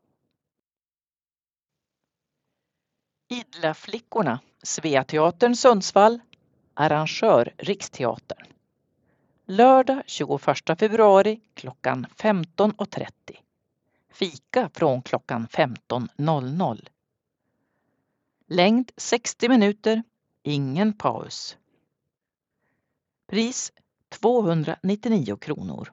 Idla-flickorna, Sveateatern Sundsvall, arrangör Riksteatern. Lördag 21 februari klockan 15.30. Fika från klockan 15.00. Längd 60 minuter, ingen paus. Pris 299 kronor.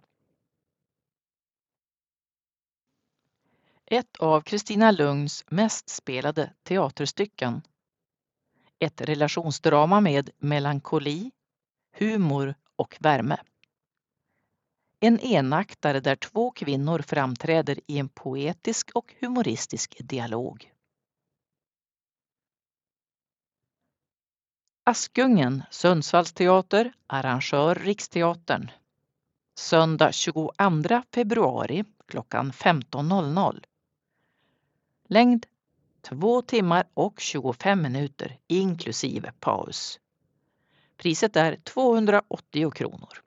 Ett av Kristina Lugns mest spelade teaterstycken. Ett relationsdrama med melankoli, humor och värme. En enaktare där två kvinnor framträder i en poetisk och humoristisk dialog. Askungen, Sundsvalls teater, arrangör Riksteatern. Söndag 22 februari klockan 15.00. Längd 2 timmar och 25 minuter inklusive paus. Priset är 280 kronor.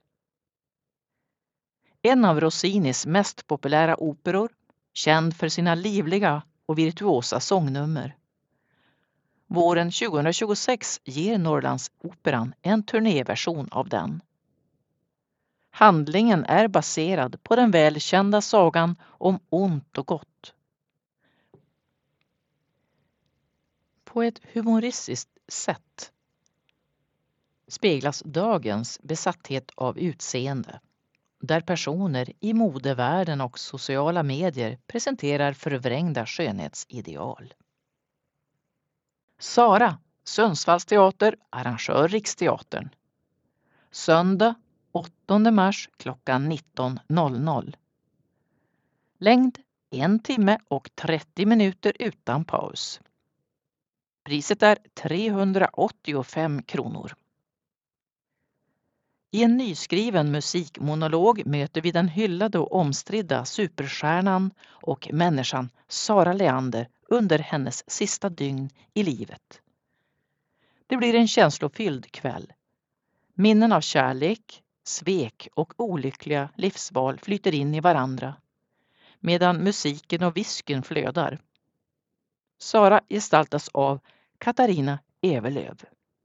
En av Rossinis mest populära operor, känd för sina livliga och virtuosa sångnummer. Våren 2026 ger Norrlandsoperan en turnéversion av den. Handlingen är baserad på den välkända sagan om ont och gott. På ett humoristiskt sätt speglas dagens besatthet av utseende, där personer i modevärlden och sociala medier presenterar förvrängda skönhetsideal. Sara, Sundsvalls teater, arrangör Riksteatern. Söndag 8 mars klockan 19.00. Längd 1 timme och 30 minuter utan paus. Priset är 385 kronor. I en nyskriven musikmonolog möter vi den hyllade och omstridda superstjärnan och människan Sara Leander under hennes sista dygn i livet. Det blir en känslofylld kväll. Minnen av kärlek, svek och olyckliga livsval flyter in i varandra, medan musiken och visken flödar. Sara gestaltas av Katarina Evelöv.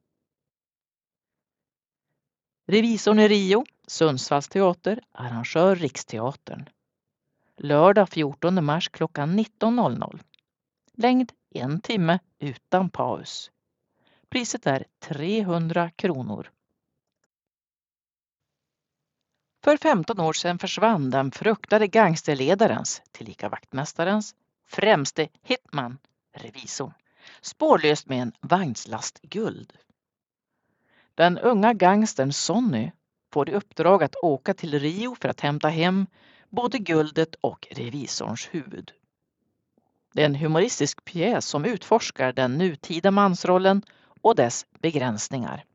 Revisorn i Rio, Sundsvalls teater, arrangör Riksteatern. Lördag 14 mars klockan 19.00. Längd 1 timme utan paus. Priset är 300 kronor. För 15 år sedan försvann den fruktade gangsterledarens, tillika vaktmästarens, främste hitman, revisorn, spårlöst med en vagnslast guld. Den unga gangstern Sonny får i uppdrag att åka till Rio för att hämta hem både guldet och revisorns huvud. Det är en humoristisk pjäs som utforskar den nutida mansrollen och dess begränsningar.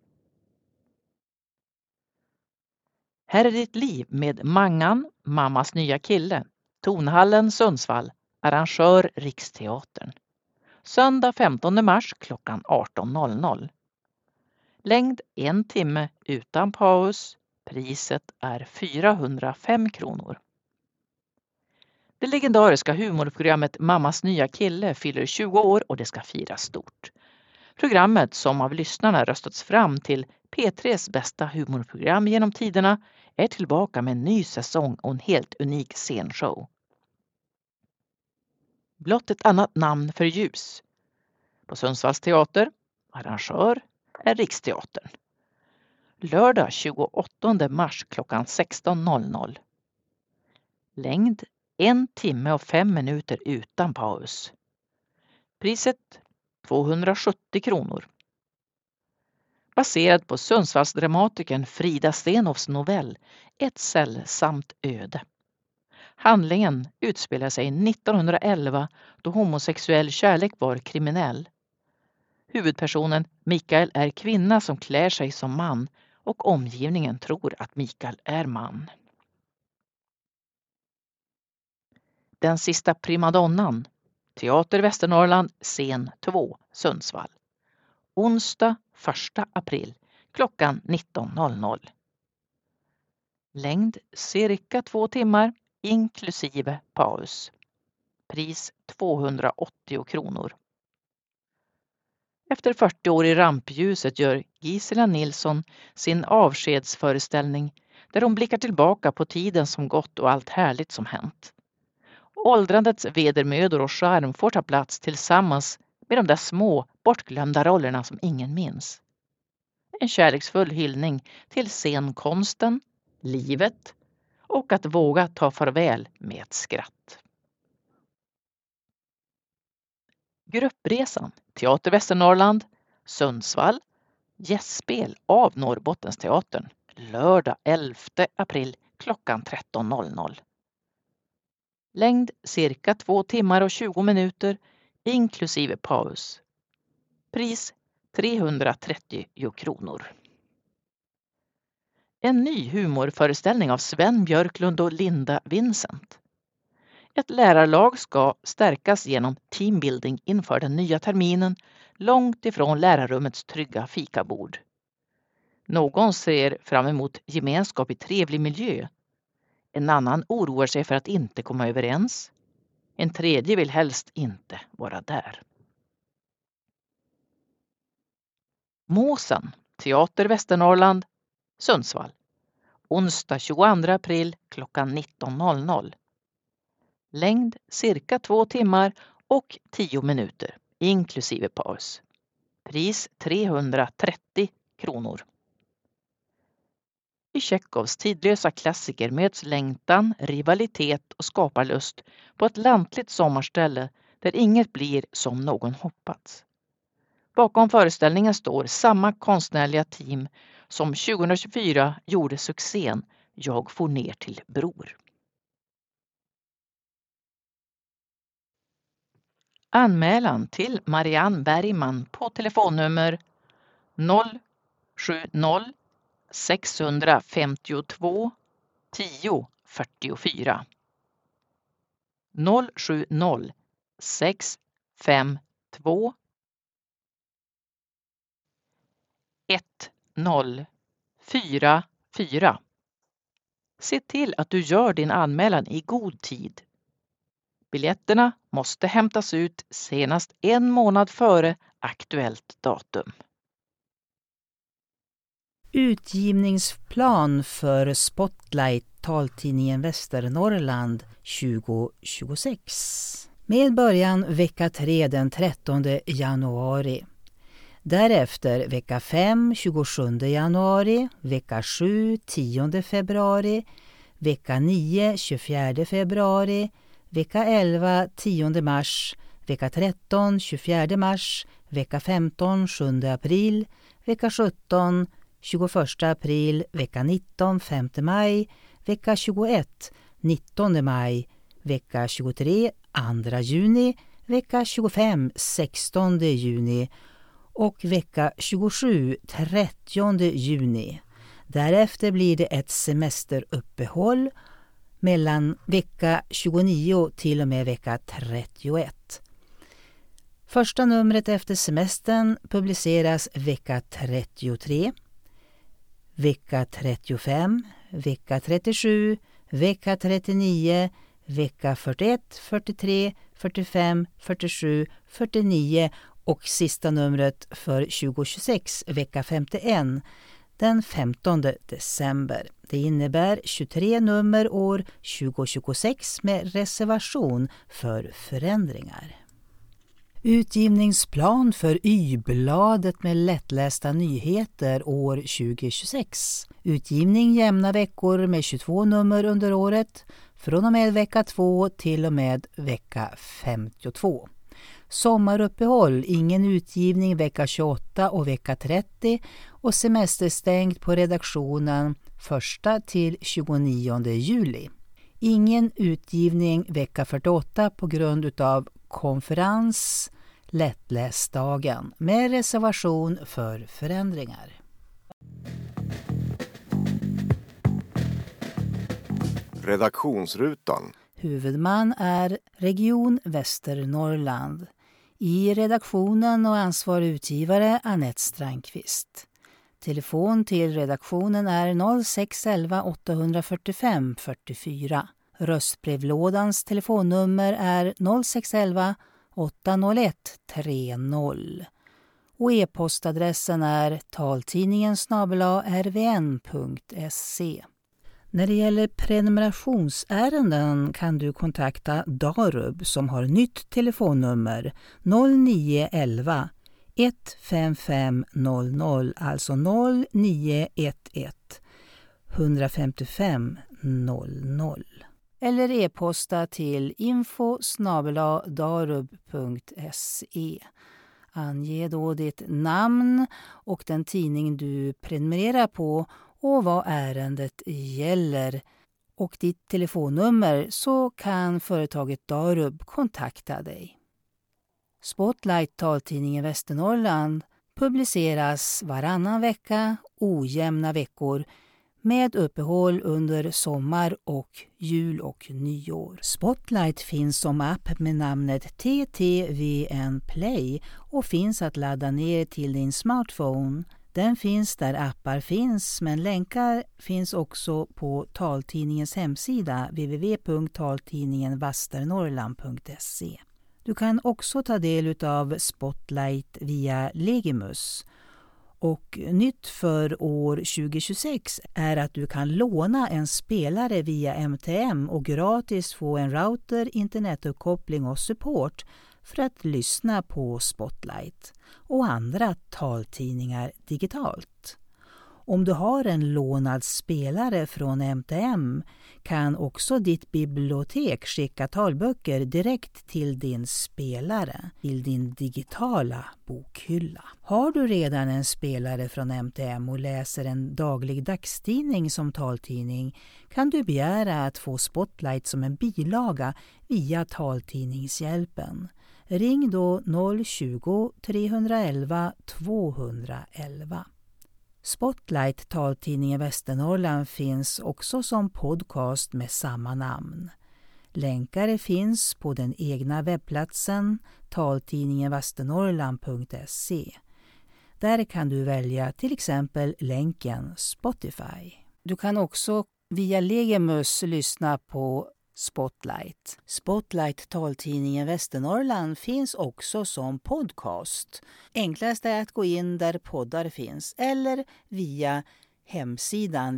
Här är ditt liv med Mangan, mammas nya kille, Tonhallen Sundsvall, arrangör Riksteatern. Söndag 15 mars klockan 18.00. Längd 1 timme utan paus. Priset är 405 kronor. Det legendariska humorprogrammet Mammas nya kille fyller 20 år och det ska firas stort. Programmet, som av lyssnarna röstats fram till P3s bästa humorprogram genom tiderna, är tillbaka med en ny säsong och en helt unik scenshow. Blott ett annat namn för ljus. På Sundsvalls teater, arrangör är Riksteatern. Lördag 28 mars klockan 16.00. Längd 1 timme och 5 minuter utan paus. Priset 270 kronor. Baserad på Sundsvallsdramatikern Frida Stenhoffs novell Ett sällsamt öde. Handlingen utspelar sig 1911 då homosexuell kärlek var kriminell. Huvudpersonen Mikael är kvinna som klär sig som man och omgivningen tror att Mikael är man. Den sista primadonnan. Teater Västernorrland, scen 2, Sundsvall. Onsdag 1 april klockan 19.00. Längd cirka 2 timmar inklusive paus. Pris 280 kronor. Efter 40 år i rampljuset gör Gisela Nilsson sin avskedsföreställning där hon blickar tillbaka på tiden som gått och allt härligt som hänt. Åldrandets vedermödor och charm får ta plats tillsammans med de där små bortglömda rollerna som ingen minns. En kärleksfull hyllning till scenkonsten, livet och att våga ta farväl med ett skratt. Gruppresan Teater Västernorrland, Sundsvall, gästspel av Norrbottensteatern, lördag 11 april klockan 13.00. Längd cirka 2 timmar och 20 minuter inklusive paus. Pris 330 kronor. En ny humorföreställning av Sven Björklund och Linda Vincent. Ett lärarlag ska stärkas genom teambuilding inför den nya terminen långt ifrån lärarrummets trygga fikabord. Någon ser fram emot gemenskap i trevlig miljö. En annan oroar sig för att inte komma överens. En tredje vill helst inte vara där. Måsen, Teater Västernorrland, Sundsvall. Onsdag 22 april klockan 19.00. Längd cirka 2 timmar och 10 minuter inklusive paus. Pris 330 kronor. I Tjechovs tidlösa klassiker möts längtan, rivalitet och skaparlust på ett lantligt sommarställe där inget blir som någon hoppats. Bakom föreställningen står samma konstnärliga team som 2024 gjorde succén Jag får ner till Bror. Anmälan till Marianne Bergman på telefonnummer 070 652 1044. 070 652 1044. Se till att du gör din anmälan i god tid. Biljetterna måste hämtas ut senast 1 månad före aktuellt datum. Utgivningsplan för Spotlight taltidningen Västernorrland 2026. Med början vecka 3 den 13 januari. Därefter vecka 5 27 januari, vecka 7 10 februari, vecka 9 24 februari, vecka 11 10 mars, vecka 13 24 mars, vecka 15 7 april, vecka 17 21 april, vecka 19 5 maj, vecka 21 19 maj, vecka 23 2 juni, vecka 25 16 juni och vecka 27 30 juni. Därefter blir det ett semesteruppehåll mellan vecka 29 till och med vecka 31. Första numret efter semestern publiceras vecka 33, vecka 35, vecka 37, vecka 39, vecka 41, 43, 45, 47, 49 och sista numret för 2026, vecka 51, den 15 december. Det innebär 23 nummer år 2026 med reservation för förändringar. Utgivningsplan för Y-bladet med lättlästa nyheter år 2026. Utgivning jämna veckor med 22 nummer under året från och med vecka 2 till och med vecka 52. Sommaruppehåll, ingen utgivning vecka 28 och vecka 30 och semesterstängt på redaktionen 1 till 29 juli. Ingen utgivning vecka 48 på grund av konferens lättläsdagen med reservation för förändringar. Redaktionsrutan. Huvudman är Region Västernorrland. I redaktionen och ansvarig utgivare Anette Strandqvist. Telefon till redaktionen är 0611 845 44. Röstbrevlådans telefonnummer är 0611 801 30. Och e-postadressen är taltidningen@rvn.se. När det gäller prenumerationsärenden kan du kontakta Darub som har nytt telefonnummer 0911 155 00, alltså 0911 155 00. Eller e-posta till info@darub.se. Ange då ditt namn och den tidning du prenumererar på och vad ärendet gäller och ditt telefonnummer, så kan företaget Darub kontakta dig. Spotlight, taltidningen Västernorrland, publiceras varannan vecka, ojämna veckor, med uppehåll under sommar och jul och nyår. Spotlight finns som app med namnet TTVN Play och finns att ladda ner till din smartphone. Den finns där appar finns, men länkar finns också på taltidningens hemsida www.taltidningenvasternorrland.se. Du kan också ta del av Spotlight via Legimus. Och nytt för år 2026 är att du kan låna en spelare via MTM och gratis få en router, internetuppkoppling och support för att lyssna på Spotlight och andra taltidningar digitalt. Om du har en lånad spelare från MTM kan också ditt bibliotek skicka talböcker direkt till din spelare, till din digitala bokhylla. Har du redan en spelare från MTM och läser en daglig dagstidning som taltidning kan du begära att få Spotlight som en bilaga via Taltidningshjälpen. Ring då 020 311 211. Spotlight, taltidningen Västernorrland, finns också som podcast med samma namn. Länkar finns på den egna webbplatsen taltidningenvasternorrland.se. Där kan du välja till exempel länken Spotify. Du kan också via Legimus lyssna på Spotlight. Spotlight, taltidningen Västernorrland, finns också som podcast. Enklast är att gå in där poddar finns eller via hemsidan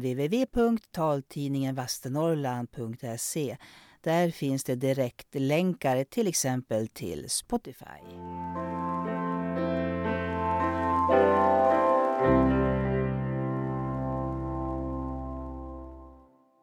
www.taltidningenvasternorrland.se. Där finns det direkt länkar till exempel till Spotify.